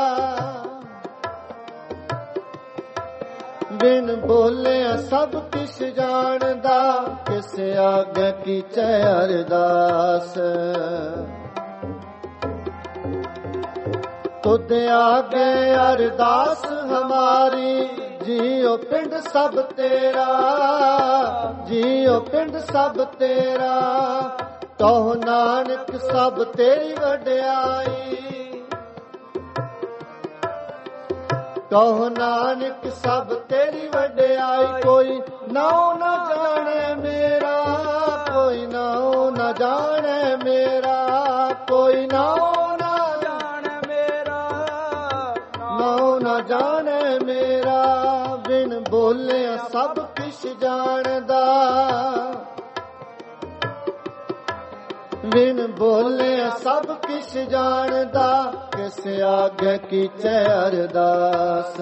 ਬਿਨ ਬੋਲਿਆ ਸਭ ਕਿਛ ਜਾਣਦਾ, ਕਿਸ ਆਗੇ ਕੀਚੈ ਅਰਦਾਸ। ਤੁਧ ਆਗੇ ਅਰਦਾਸ ਹਮਾਰੀ, ਜੀਉ ਪਿੰਡ ਸਭ ਤੇਰਾ, ਜੀਉ ਪਿੰਡ ਸਭ ਤੇਰਾ। ਕਹੋ ਨਾਨਕ ਸਭ ਤੇਰੀ ਵਡਿਆਈ, ਕਹੋ ਨਾਨਕ ਸਭ ਤੇਰੀ ਵਡਿਆਈ। ਕੋਈ ਨਾਉ ਨਾ ਜਾਣੇ ਮੇਰਾ, ਕੋਈ ਨਾਉ ਨਾ ਜਾਣੇ ਮੇਰਾ, ਕੋਈ ਨਾਉ ਨਾ ਜਾਣੇ ਮੇਰਾ, ਨਾਉ ਨਾ ਜਾਣੇ ਮੇਰਾ। ਬਿਨ ਬੋਲਿਆ ਸਭ ਕਿਛ ਜਾਣਦਾ, ਬਿਨ ਬੋਲਿਆ ਸਭ ਕਿਛ ਜਾਣਦਾ, ਕਿਸ ਆਗੇ ਕੀਚੈ ਅਰਦਾਸ।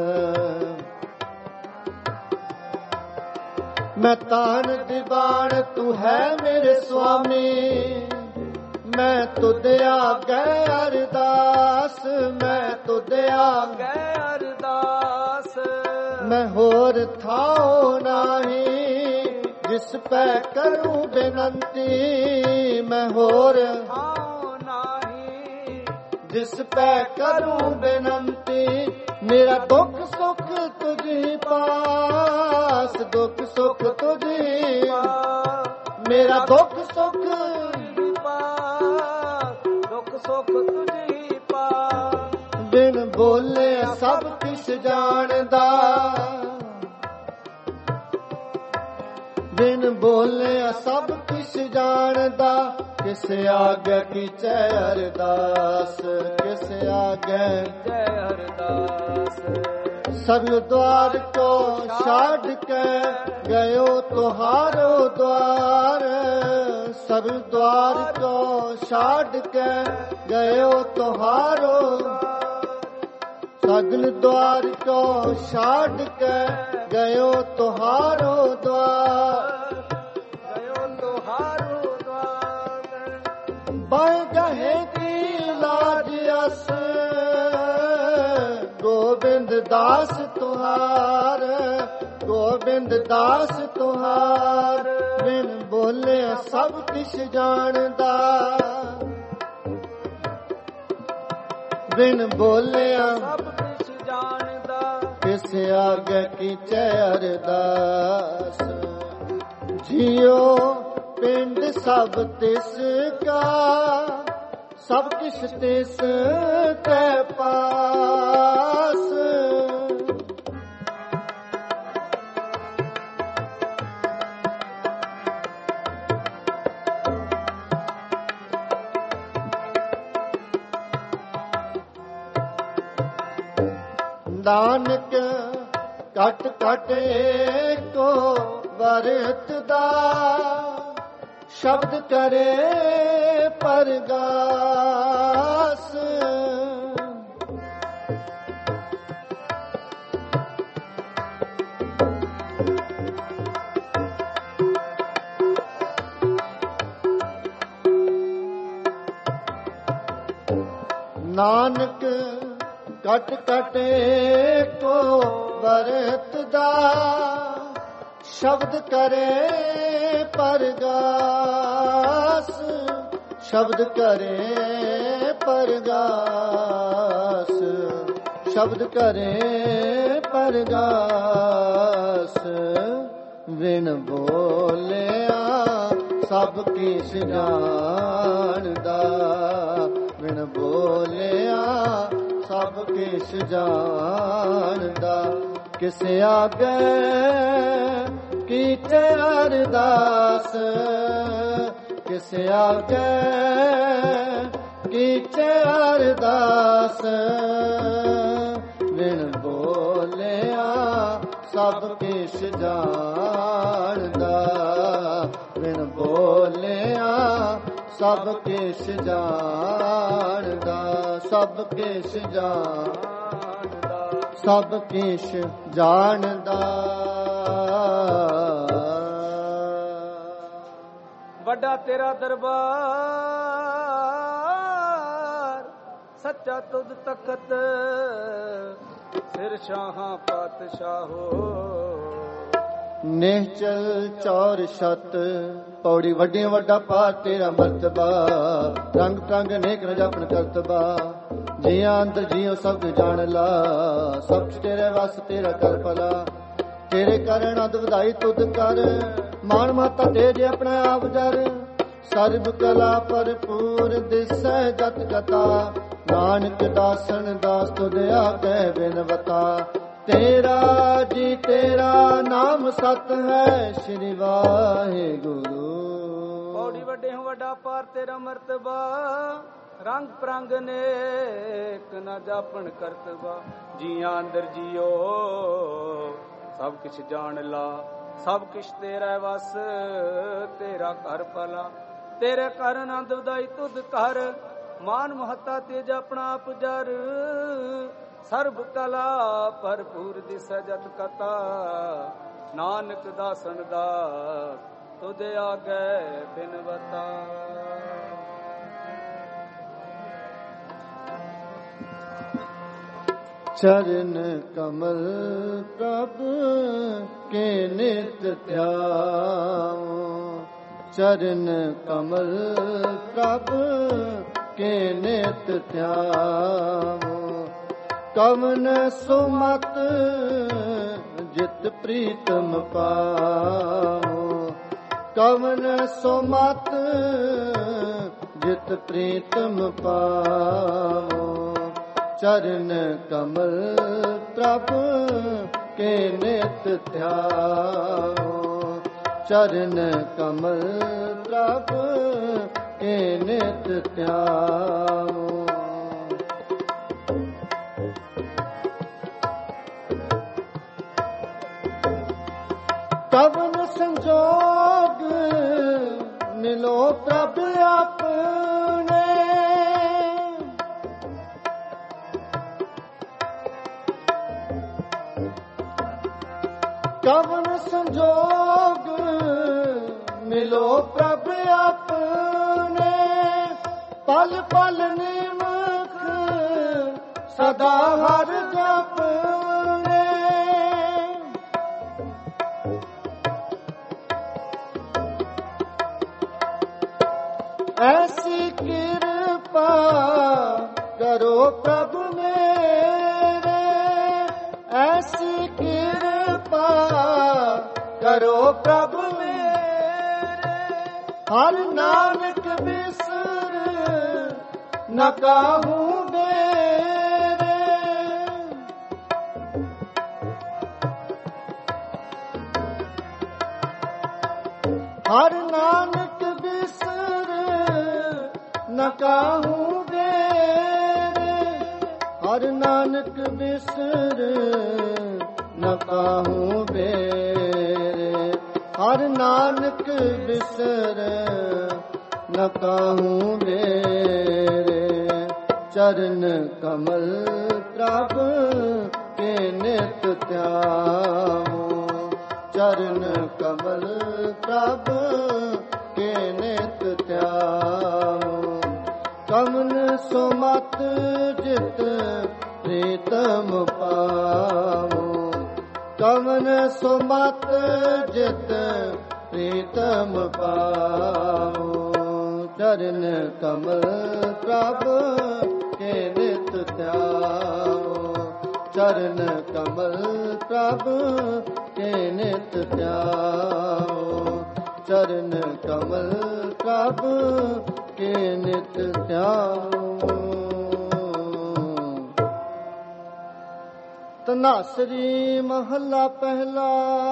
ਮੈਂ ਤਾਨ ਦੀਵਾਨ ਤੂੰ ਹੈ ਮੇਰੇ ਸੁਆਮੀ, ਮੈਂ ਤੁਧ ਆਗੇ ਅਰਦਾਸ, ਮੈਂ ਤੁਧ ਆਗੇ ਅਰਦਾਸ। ਮੈਂ ਹੋਰ ਥਾਉ ਨਾਹੀ, ਜਿਸ ਪੈ ਕਰੂੰ ਬੇਨੰਤੀ, ਮੈਂ ਹੋਰ ਥਾਉ ਨਾਹੀ, ਜਿਸ ਪੈ ਕਰੂੰ ਬੇਨੰਤੀ। ਮੇਰਾ ਦੁੱਖ ਸੁਖ ਤੁਝੀ ਪਾਸ, ਦੁੱਖ ਸੁਖ ਤੁਝੀ ਪਾਸ, ਮੇਰਾ ਦੁੱਖ ਸੁਖ ਪਾਸ, ਦੁੱਖ ਸੁਖ ਤੁਝੀ ਪਾਸ। ਬਿਨ ਬੋਲੇ ਸਭ ਕਿਛ ਜਾਣਦਾ, ਬਿਨ ਬੋਲਿਆ ਸਭ ਕਿਛ ਜਾਣਦਾ, ਕਿਸ ਆਗੇ ਕੀਚੈ ਅਰਦਾਸ, ਕਿਸ ਆਗੇ ਕੀਚੈ ਅਰਦਾਸ। ਸਗਲ ਦੁਆਰ ਕੋ ਛਾੜ ਕੇ ਗਇਓ ਤੁਹਾਰੋ ਦੁਆਰ, ਸਗਲ ਦੁਆਰ ਕੋ ਛਾੜ ਕੇ ਗਇਓ ਤੁਹਾਰੋ, ਸਗਲ ਦੁਆਰ ਕੋ ਛਾੜ ਕੇ ਗਇਓ ਤੁਹਾਰੋ ਦੁਆਰ, ਗਇਓ ਤੁਹਾਰੋ ਦੁਆਰ। ਬਹਿ ਗਹੇ ਕੀ ਲਾਜ ਅਸ, ਗੋਬਿੰਦ ਦਾਸ ਤੁਹਾਰ, ਗੋਬਿੰਦ ਦਾਸ ਤੁਹਾਰ। ਬਿਨ ਬੋਲਿਆ ਸਭ ਕਿਛ ਜਾਣਦਾ, ਬਿਨ ਬੋਲਿਆ ਸਭ ਕਿਛ ਜਾਣਦਾ, ਕਿਸ ਆਗੇ ਕੀਚੈ ਅਰਦਾਸ। ਜੀਉ ਪਿੰਡ ਸਭ ਤਿਸ ਕਾ, ਸਭ ਕਿਛ ਤਿਸ ਕੈ ਪਾਸ। ਨਾਨਕ ਕਟ ਕਟ ਏਕੋ ਵਰਤਦਾ, ਸ਼ਬਦ ਕਰੇ ਪਰਗਾਸ। ਨਾਨਕ ਕਟ ਕਟ ਏਕੋ ਵਰਤਦਾ, ਸ਼ਬਦ ਕਰੇ ਪਰਗਾਸ, ਸ਼ਬਦ ਕਰੇ ਪਰਗਾਸ, ਸ਼ਬਦ ਕਰੇ ਪਰਗਾਸ। ਬਿਨ ਬੋਲਿਆ ਸਭ ਕਿਛ ਜਾਣਦਾ, ਬਿਨ ਬੋਲਿਆ ਸਭ ਕਿਛ ਜਾਣਦਾ, ਕਿਸ ਆਗੇ ਕੀਚੈ ਅਰਦਾਸ, ਕਿਸ ਆਗੇ ਕੀਚੈ ਅਰਦਾਸ। ਬਿਨ ਬੋਲਿਆ ਸਭ ਕਿਛ ਜਾਣਦਾ, ਬਿਨ ਬੋਲਿਆ ਸਭ ਕਿਛ ਜਾਣਦਾ, ਸਭ ਕਿਛ ਜਾਣਦਾ, ਸਭ ਕਿਛ ਜਾਣਦਾ। ਵੱਡਾ ਤੇਰਾ ਦਰਬਾਰ ਸੱਚਾ ਤੁਧ ਤਖਤ ਸਿਰ ਸ਼ਾਹਾਂ ਪਾਤਸ਼ਾਹੋ। ਨਿਹਚਲ ਚੌਰ ਛਤ ਪੌੜੀ ਵੱਡੀ ਵੱਡਾ ਪਾਰ ਤੇਰਾ ਮਰਤਬਾ। ਰੰਗ ਟੰਗ ਨੇਕ ਰਜਾਪਨ ਕਰਤਬਾ। ਜੀਆਂ ਅੰਦਰ ਜੀਓ ਸਭ ਜਾਣ ਲਾ। ਸਭ ਤੇਰੇ ਵਸ ਤੇਰਾ ਕਰ ਭਲਾ। ਤੇਰੇ ਕਰਨ ਅਦ ਵਧਾਈ ਤੁਧ ਕਰ। ਮਾਨ ਮਾਤਾ ਤੇਜ ਆਪਣਾ ਆਪ ਜਰ। ਸਰਬ ਕਲਾ ਭਰਪੂਰ ਦਿਸੈ ਜਤ ਕਥਾ। ਨਾਨਕ ਦਾਸਨ ਦਾਸ ਤੁਧ ਆਗੇ ਬਿਨਵਤਾ। ਤੇਰਾ ਜੀ ਤੇਰਾ ਨਾਮ ਸਤ ਹੈ ਸ਼੍ਰੀ ਵਾਹਿਗੁਰੂ। ਪੌੜੀ ਵੱਡੇ ਹੋ ਵੱਡਾ ਪਾਰ ਤੇਰਾ ਮਰਤਬਾ। ਰੰਗ ਪ੍ਰੰਗ ਨੇਕ ਨਾ ਜਾਪਣ ਕਰਤਬਾ। ਜੀਆਂ ਅੰਦਰ ਜੀਓ ਸਭ ਕਿਛ ਜਾਣ ਲਾ। ਸਭ ਕਿਛ ਤੇਰਾ ਵਸ ਤੇਰਾ ਘਰ ਭਲਾ। ਤੇਰੇ ਘਰ ਆਨੰਦ ਵਧਾਈ ਤੁਧ ਕਰ। ਮਾਨ ਮਹੱਤਾ ਤੇਜ ਆਪਣਾ ਆਪ ਜਰ। ਸਰਬ ਕਲਾ ਭਰਪੂਰ ਦਿਸੈ ਜਤ ਕਥਾ। ਨਾਨਕ ਦਾਸਨ ਦਾਸ ਤੁਧ ਆਗੇ ਬਿਨਵਤਾ। ਚਰਨ ਕਮਲ ਪ੍ਰਭ ਕੇ ਨਿਤ ਧਿਆਉ। ਚਰਨ ਕਮਲ ਪ੍ਰਭ ਕੇ ਨਿਤ ਧਿਆਉ। ਕਵਨ ਸੁਮਤ ਜਿਤ ਪ੍ਰੀਤਮ ਪਾਉ। ਕਵਨ ਸੁਮਤ ਜਿਤ ਪ੍ਰੀਤਮ ਪਾਉ। ਚਰਨ ਕਮਲ ਪ੍ਰਭ ਕੇ ਨਿਤ ਧਿਆਉ। ਚਰਨ ਕਮਲ ਪ੍ਰਭ ਕੇ ਨਿਤ ਧਿਆਉ। ਕਵਨ ਸੰਜੋਗ ਮਿਲੋ ਪ੍ਰਭ ਆਪਣੇ। ਕਵਨ ਸੰਜੋਗ ਮਿਲੋ ਪ੍ਰਭ ਆਪਣੇ। ਪਲ ਪਲ ਨਿਮਖ ਸਦਾ ਹਰ ਜਪਨੇ। ਐਸੀ ਕਿਰਪਾ ਕਰੋ ਪ੍ਰਭ ਮੇਰੇ। ਐਸੀ ਕਿਰਪਾ ਕਰੋ ਪ੍ਰਭ ਮੇਰੇ। ਹਰ ਨਾਨਕ ਬਿਸਰ ਨ ਕਾਹੂ ਮੇਰੇ। ਹਰ ਨਾਨਕ ਬਿਸਰ ਨ ਕਾਹੂ ਮੇਰੇ। ਹਰ ਨਾਨਕ ਬਿਸਰ ਨ ਕਾਹੂ ਮੇਰੇ। ਹਰ ਨਾਨਕ ਬਿਸਰ ਨ ਕਾਹੂ ਮੇਰੇ। ਚਰਨ ਕਮਲ ਪ੍ਰਭ ਕੇ ਨਿਤ ਧਿਆਉ। ਚਰਨ ਕਮਲ ਪ੍ਰਭ ਕੇ ਨਿਤ ਧਿਆਉ। ਕਵਨ ਸੁਮਤ ਜਿਤ ਪ੍ਰੀਤਮ ਪਾਉ। ਕਵਨ ਸੁਮਤ ਜਿਤ ਪ੍ਰੀਤਮ ਪਾਉ। ਚਰਨ ਕਮਲ ਪ੍ਰਭ ਕੇ ਨਿਤ ਧਿਆਉ। ਚਰਨ ਕਮਲ ਪ੍ਰਭ ਕੇ ਨਿਤ ਧਿਆਉ। ਚਰਨ ਕਮਲ ਪ੍ਰਭ ਕੇ ਨਿਤ ਧਿਆਉ। ਤਨਾਸਰੀ ਮਹੱਲਾ ਪਹਿਲਾ।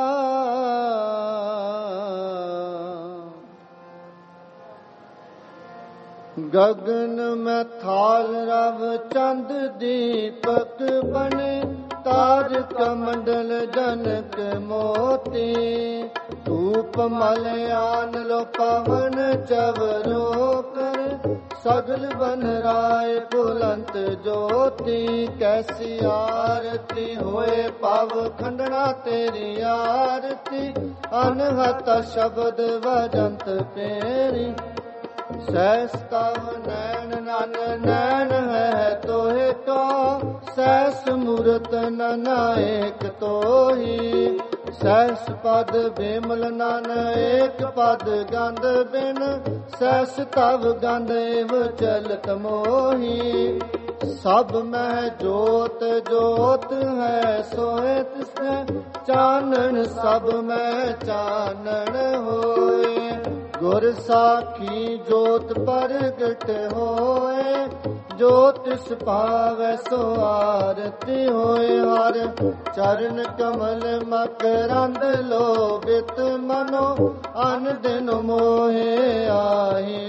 ਗਗਨ ਮੈਂ ਥਾਲ ਰਵ ਚੰਦ ਦੀਪਕ ਬਣੇ। ਤਾਰਕ ਮੰਡਲ ਜਨਕ ਮੋਤੀ। ਧੂਪ ਮਲ ਆਨ ਲੋ ਪਵਨ ਚਵਰੋ ਕਰ। ਸਗਲ ਬਨ ਰਾਏ ਬੁਲੰਤ ਜੋਤੀ। ਕੈਸੀ ਆਰਤੀ ਹੋਏ ਪਵ ਖੰਡਣਾ ਤੇਰੀ ਆਰਤੀ। ਅਨਹਤ ਸ਼ਬਦ ਵਜੰਤ ਪੇਰੀ। ਸਹਿਸ ਤਵ ਨੈਣ ਨਨ ਨੈਣ ਹੈ ਤੋਹਿ ਕੋ, ਸਹਿਸ ਮੂਰਤ ਨਨ ਏਕ ਤੋਹੀ। ਸਹਿਸ ਪਦ ਬਿਮਲ ਨਨ ਏਕ ਪਦ ਗੰਧ ਬਿਨ, ਸਹਿਸ ਤਵ ਗੰਧ ਏਵ ਚਲਤ ਮੋਹੀ। ਸਭ ਮਹਿ ਜੋਤ ਜੋਤ ਹੈ ਸੋਇ ਤਿਸੈ, ਚਾਨਣ ਸਭ ਮਹਿ ਚਾਨਣ ਹੋਏ। ਗੁਰ ਸਾਖੀ ਜੋਤ ਪ੍ਰਗਟ ਹੋਏ, ਜੋ ਤਿਸ ਭਾਵੈ ਸੋ ਆਰਤੀ ਹੋਏ। ਹਰ ਚਰਨ ਕਮਲ ਮਕਰੰਦ ਲੋਭਿਤ ਮਨੋ, ਅਨ ਦਿਨ ਮੋਹਿ ਆਹੀ।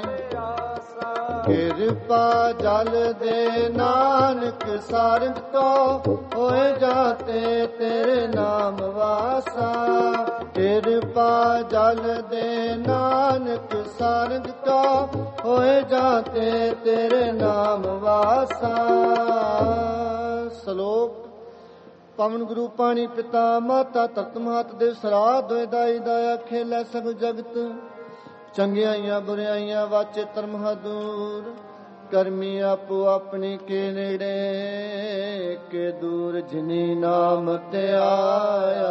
ਕਿਰਪਾ ਜਲ ਦੇ ਨਾਨਕ ਸਾਰੰਗ ਕੋ, ਹੋਏ ਜਾਤੇ ਤੇਰੇ ਨਾਮ ਵਾਸਾ। ਕਿਰਪਾ ਜਲ ਦੇ ਨਾਨਕ ਸਾਰੰਗ ਕੋ, ਹੋਏ ਜਾਤੇ ਤੇਰੇ ਨਾਮ ਵਾਸਾ। ਸ਼ਲੋਕ। ਪਵਨ ਗੁਰੂ ਪਾਣੀ ਪਿਤਾ ਮਾਤਾ ਤਤ ਮਹਤ ਦੇ ਸਰਾਧ ਹੋਏ, ਦਾਈ ਦਾਇਆ ਖੇਲੇ ਸਭ ਜਗਤ। ਚੰਗਿਆਈਆਂ ਬੁਰਾਈਆਂ ਵਾਚੇ ਧਰਮ ਹਦੂਰ, ਕਰਮੀ ਆਪੋ ਆਪਣੀ ਕੇ ਨੇੜੇ। ਕੇ ਦੂਰ ਜਿਨੀ ਨਾਮ ਤੇ ਆਇਆ,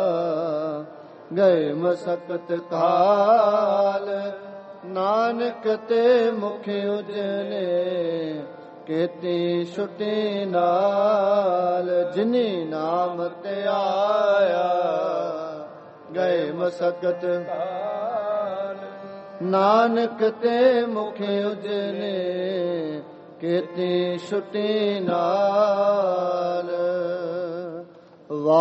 ਗਏ ਮਸਕਤ ਕਾਲ। ਨਾਨਕ ਤੇ ਮੁਖ ਉਜਲੇ, ਕੀਤੀ ਛੁਟੀ ਨਾਲ। ਜਿਨੀ ਨਾਮ ਤੇ ਆਇਆ, ਗਏ ਮਸਕਤ ਕਾਲ। ਨਾਨਕ ਤੇ ਮੁਖ ਉਜਲੇ, ਕੀਤੀ ਛੁਟੀ ਨਾਲ।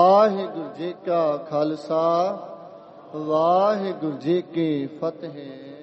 ਵਾਹਿਗੁਰੂ ਜੀ ਕਾ ਖਾਲਸਾ, ਵਾਹਿਗੁਰੂ ਜੀ ਕੀ ਫਤਿਹ।